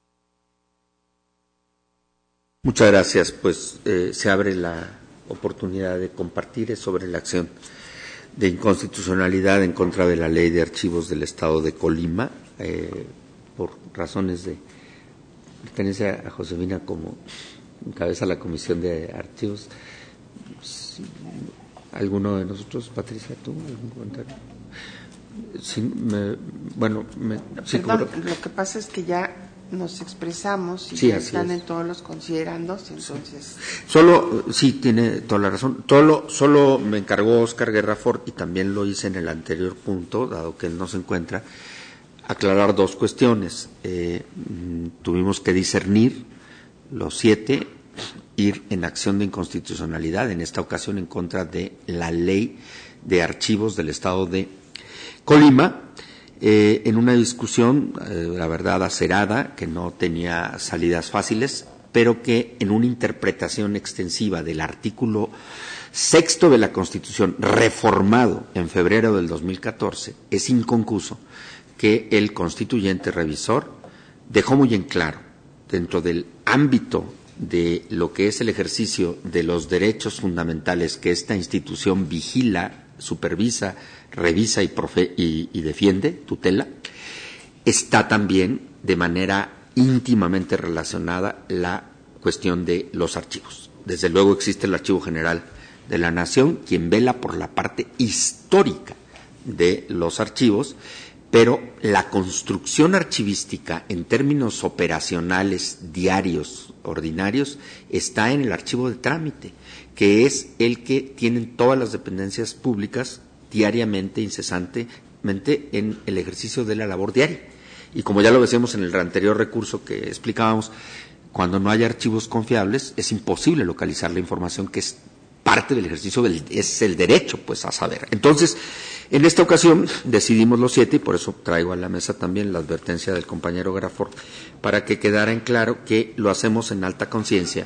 Muchas gracias. Pues eh, se abre la oportunidad de compartir sobre la acción de inconstitucionalidad en contra de la Ley de Archivos del Estado de Colima, eh, por razones de pertenencia a Josefina como encabeza la Comisión de Archivos. ¿Alguno de nosotros, Patricia, tú, algún comentario? Sí, me, bueno, me, sí, Perdón, como... lo que pasa es que ya nos expresamos y sí, ya están es. en todos los considerandos, entonces... Solo, sí, tiene toda la razón. Solo, solo me encargó Oscar Guerrafort, y también lo hice en el anterior punto, dado que él no se encuentra, aclarar dos cuestiones. Eh, tuvimos que discernir los siete, ir en acción de inconstitucionalidad, en esta ocasión en contra de la Ley de Archivos del Estado de Colima, eh, en una discusión, eh, la verdad, acerada, que no tenía salidas fáciles, pero que en una interpretación extensiva del artículo sexto de la Constitución, reformado en febrero del dos mil catorce, es inconcuso que el constituyente revisor dejó muy en claro, dentro del ámbito de lo que es el ejercicio de los derechos fundamentales que esta institución vigila, supervisa, revisa y, profe y, y defiende, tutela, está también de manera íntimamente relacionada la cuestión de los archivos. Desde luego existe el Archivo General de la Nación, quien vela por la parte histórica de los archivos, pero la construcción archivística en términos operacionales, diarios, ordinarios, está en el archivo de trámite, que es el que tienen todas las dependencias públicas diariamente, incesantemente, en el ejercicio de la labor diaria. Y como ya lo decíamos en el anterior recurso que explicábamos, cuando no hay archivos confiables, es imposible localizar la información que es parte del ejercicio, del, es el derecho, pues, a saber. Entonces, en esta ocasión decidimos los siete, y por eso traigo a la mesa también la advertencia del compañero Grafort, para que quedara en claro que lo hacemos en alta conciencia,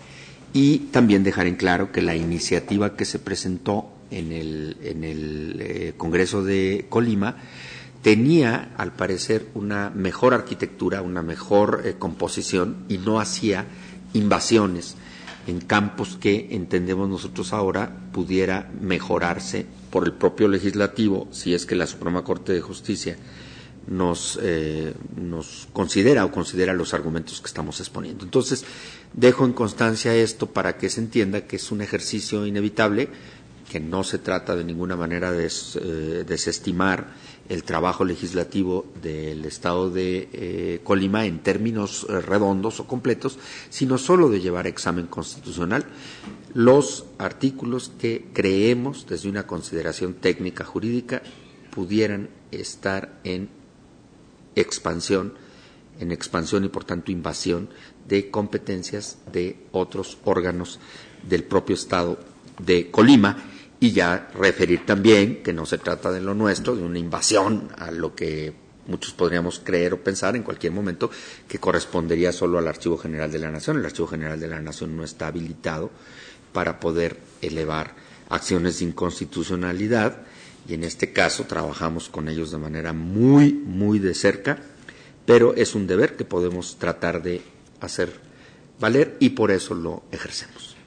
y también dejar en claro que la iniciativa que se presentó en el, en el eh, Congreso de Colima tenía, al parecer, una mejor arquitectura, una mejor eh, composición, y no hacía invasiones en campos que entendemos nosotros ahora pudiera mejorarse por el propio legislativo, si es que la Suprema Corte de Justicia nos, eh, nos considera o considera los argumentos que estamos exponiendo. Entonces, dejo en constancia esto para que se entienda que es un ejercicio inevitable, que no se trata de ninguna manera de des, eh, desestimar el trabajo legislativo del Estado de eh, Colima en términos eh, redondos o completos, sino solo de llevar a examen constitucional los artículos que creemos, desde una consideración técnica jurídica, pudieran estar en expansión, en expansión y por tanto invasión de competencias de otros órganos del propio Estado de Colima. Y ya referir también que no se trata de lo nuestro, de una invasión a lo que muchos podríamos creer o pensar en cualquier momento, que correspondería solo al Archivo General de la Nación. El Archivo General de la Nación no está habilitado para poder elevar acciones de inconstitucionalidad, y en este caso trabajamos con ellos de manera muy, muy de cerca, pero es un deber que podemos tratar de hacer valer y por eso lo ejercemos.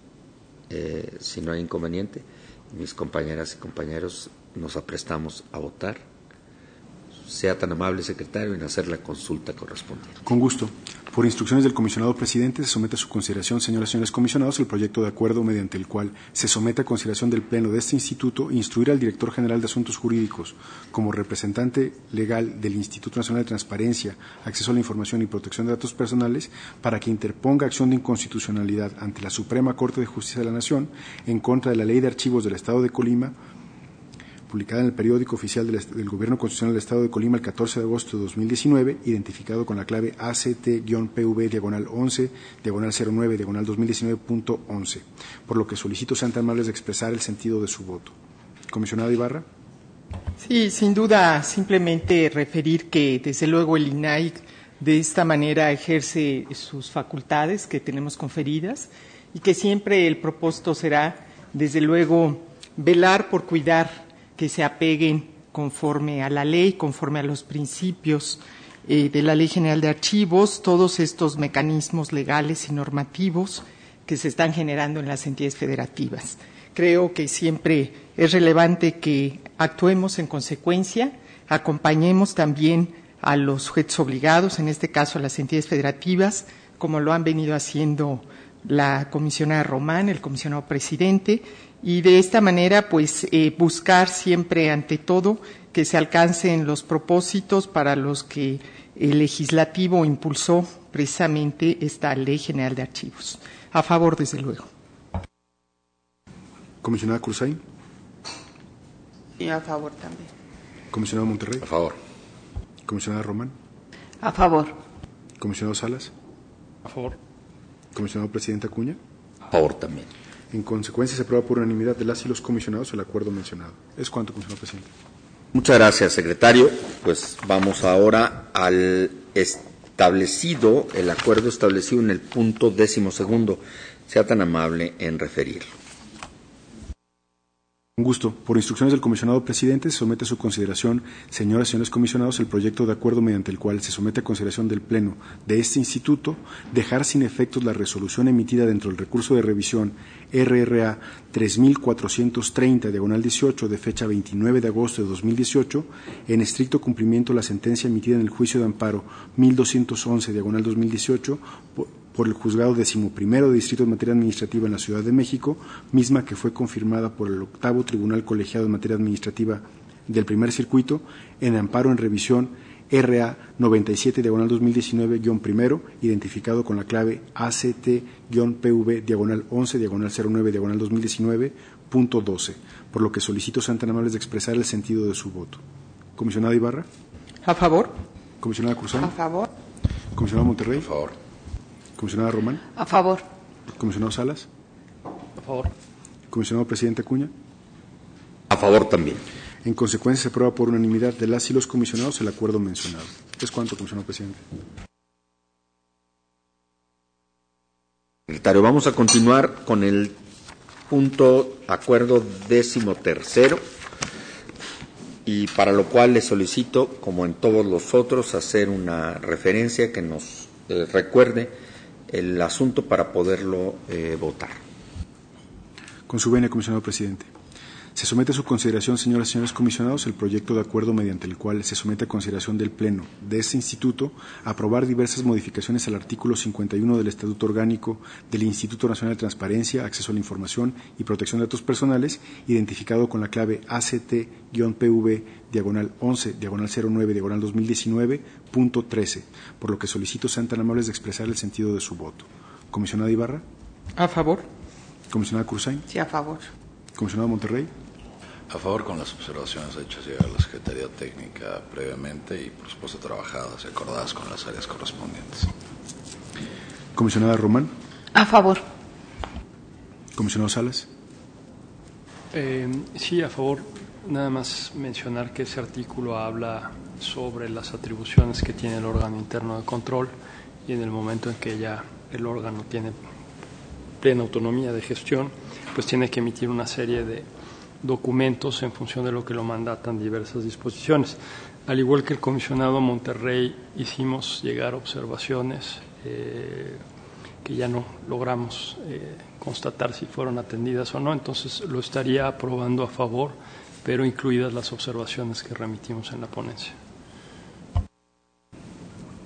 Eh, si no hay inconveniente, mis compañeras y compañeros nos aprestamos a votar. sea tan amable, secretario, en hacer la consulta correspondiente. Con gusto. Por instrucciones del comisionado presidente, se somete a su consideración, señoras y señores comisionados, el proyecto de acuerdo mediante el cual se somete a consideración del Pleno de este Instituto instruir al Director General de Asuntos Jurídicos, como representante legal del Instituto Nacional de Transparencia, Acceso a la Información y Protección de Datos Personales, para que interponga acción de inconstitucionalidad ante la Suprema Corte de Justicia de la Nación en contra de la Ley de Archivos del Estado de Colima, publicada en el periódico oficial del, del Gobierno Constitucional del Estado de Colima el catorce de agosto de dos mil diecinueve, identificado con la clave A C T-P V diagonal once, diagonal cero nueve, diagonal dos mil diecinueve punto once, por lo que solicito sean tan amables de expresar el sentido de su voto. Comisionado Ibarra. Sí, sin duda, simplemente referir que, desde luego, el I N A I de esta manera ejerce sus facultades que tenemos conferidas y que siempre el propósito será, desde luego, velar por cuidar que se apeguen conforme a la ley, conforme a los principios eh, de la Ley General de Archivos, todos estos mecanismos legales y normativos que se están generando en las entidades federativas. Creo que siempre es relevante que actuemos en consecuencia, acompañemos también a los sujetos obligados, en este caso a las entidades federativas, como lo han venido haciendo la comisionada Román, el comisionado presidente, y de esta manera, pues, eh, buscar siempre, ante todo, que se alcancen los propósitos para los que el legislativo impulsó precisamente esta Ley General de Archivos. A favor, desde luego. Comisionada Cruzay. Y a favor también. Comisionado Monterrey. A favor. Comisionada Román. A favor. Comisionado Salas. A favor. Comisionado presidente Acuña. A favor también. En consecuencia, se aprueba por unanimidad de las y los comisionados el acuerdo mencionado. Es cuanto, comisionado presidente. Muchas gracias, secretario. Pues vamos ahora al establecido, el acuerdo establecido en el punto décimo segundo. Sea tan amable en referirlo. Con gusto. Por instrucciones del comisionado presidente, se somete a su consideración, señoras y señores comisionados, el proyecto de acuerdo mediante el cual se somete a consideración del Pleno de este Instituto dejar sin efectos la resolución emitida dentro del recurso de revisión R R A tres mil cuatrocientos treinta, diagonal dieciocho, de fecha veintinueve de agosto de dos mil dieciocho, en estricto cumplimiento de la sentencia emitida en el juicio de amparo mil doscientos once, diagonal dos mil dieciocho, por, por el juzgado decimoprimero de Distrito de Materia Administrativa en la Ciudad de México, misma que fue confirmada por el octavo Tribunal Colegiado en Materia Administrativa del Primer Circuito, en amparo en revisión R A noventa y siete, diagonal dos mil diecinueve, guión primero, identificado con la clave A C T-P V, diagonal once, diagonal cero nueve, diagonal dos mil diecinueve, punto doce, por lo que solicito sean tan amables de expresar el sentido de su voto. Comisionada Ibarra. A favor. Comisionada Cruzán. A favor. Comisionado Monterrey. A favor. Comisionada Román. A favor. Comisionado Salas. A favor. Comisionado presidente Acuña. A favor también. En consecuencia, se aprueba por unanimidad de las y los comisionados el acuerdo mencionado. Es cuanto, comisionado presidente. Secretario, vamos a continuar con el punto acuerdo décimo tercero, y para lo cual le solicito, como en todos los otros, hacer una referencia que nos eh, recuerde el asunto para poderlo eh, votar. Con su venia, comisionado presidente. Se somete a su consideración, señoras y señores comisionados, el proyecto de acuerdo mediante el cual se somete a consideración del Pleno de este Instituto aprobar diversas modificaciones al artículo cincuenta y uno del Estatuto Orgánico del Instituto Nacional de Transparencia, Acceso a la Información y Protección de Datos Personales, identificado con la clave A C T-P V, diagonal once, diagonal cero nueve, diagonal dos mil diecinueve, punto trece, por lo que solicito sean tan amables de expresar el sentido de su voto. Comisionada Ibarra. A favor. Comisionada Cruzay. Sí, a favor. Comisionado Monterrey. A favor con las observaciones hechas llegar a la Secretaría Técnica previamente y, por supuesto, trabajadas y acordadas con las áreas correspondientes. Comisionada Román. A favor. Comisionado Salas. Eh, sí, a favor. Nada más mencionar que ese artículo habla sobre las atribuciones que tiene el órgano interno de control y en el momento en que ya el órgano tiene plena autonomía de gestión, pues tiene que emitir una serie de documentos en función de lo que lo mandatan diversas disposiciones. Al igual que el comisionado Monterrey, hicimos llegar observaciones eh, que ya no logramos eh, constatar si fueron atendidas o no, entonces lo estaría aprobando a favor, pero incluidas las observaciones que remitimos en la ponencia.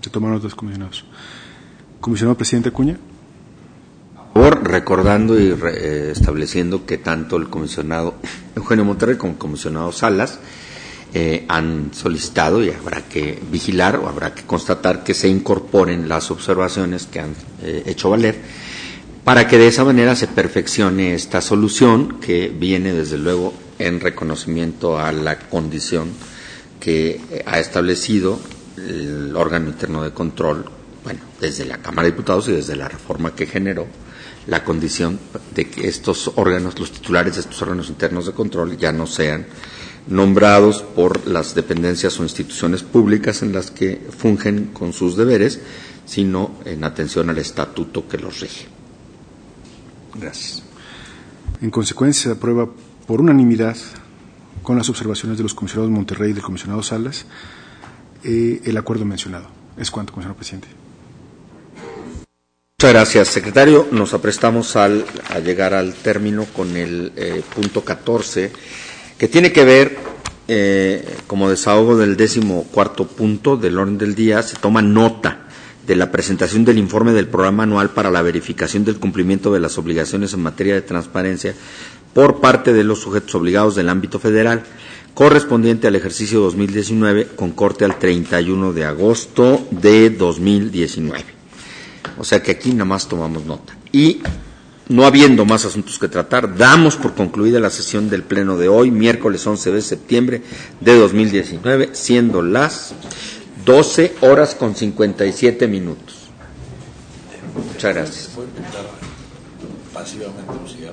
Se toman notas, comisionados. Comisionado presidente Acuña. Por favor, recordando y re, eh, estableciendo que tanto el comisionado Eugenio Monterrey como el comisionado Salas eh, han solicitado y habrá que vigilar o habrá que constatar que se incorporen las observaciones que han eh, hecho valer para que de esa manera se perfeccione esta solución que viene desde luego en reconocimiento a la condición que eh, ha establecido el órgano interno de control, bueno, desde la Cámara de Diputados y desde la reforma que generó la condición de que estos órganos, los titulares de estos órganos internos de control ya no sean nombrados por las dependencias o instituciones públicas en las que fungen con sus deberes, sino en atención al estatuto que los rige. Gracias. En consecuencia, se aprueba por unanimidad, con las observaciones de los comisionados Monterrey y del comisionado Salas, eh, el acuerdo mencionado. Es cuanto, comisionado presidente. Muchas gracias, secretario. Nos aprestamos al, a llegar al término con el eh, punto catorce, que tiene que ver, eh, como desahogo del décimo cuarto punto del orden del día, se toma nota de la presentación del informe del programa anual para la verificación del cumplimiento de las obligaciones en materia de transparencia por parte de los sujetos obligados del ámbito federal, correspondiente al ejercicio dos mil diecinueve, con corte al treinta y uno de agosto de dos mil diecinueve. O sea que aquí nada más tomamos nota. Y no habiendo más asuntos que tratar, damos por concluida la sesión del Pleno de hoy, miércoles once de septiembre de dos mil diecinueve, siendo las doce horas con cincuenta y siete minutos. Muchas gracias.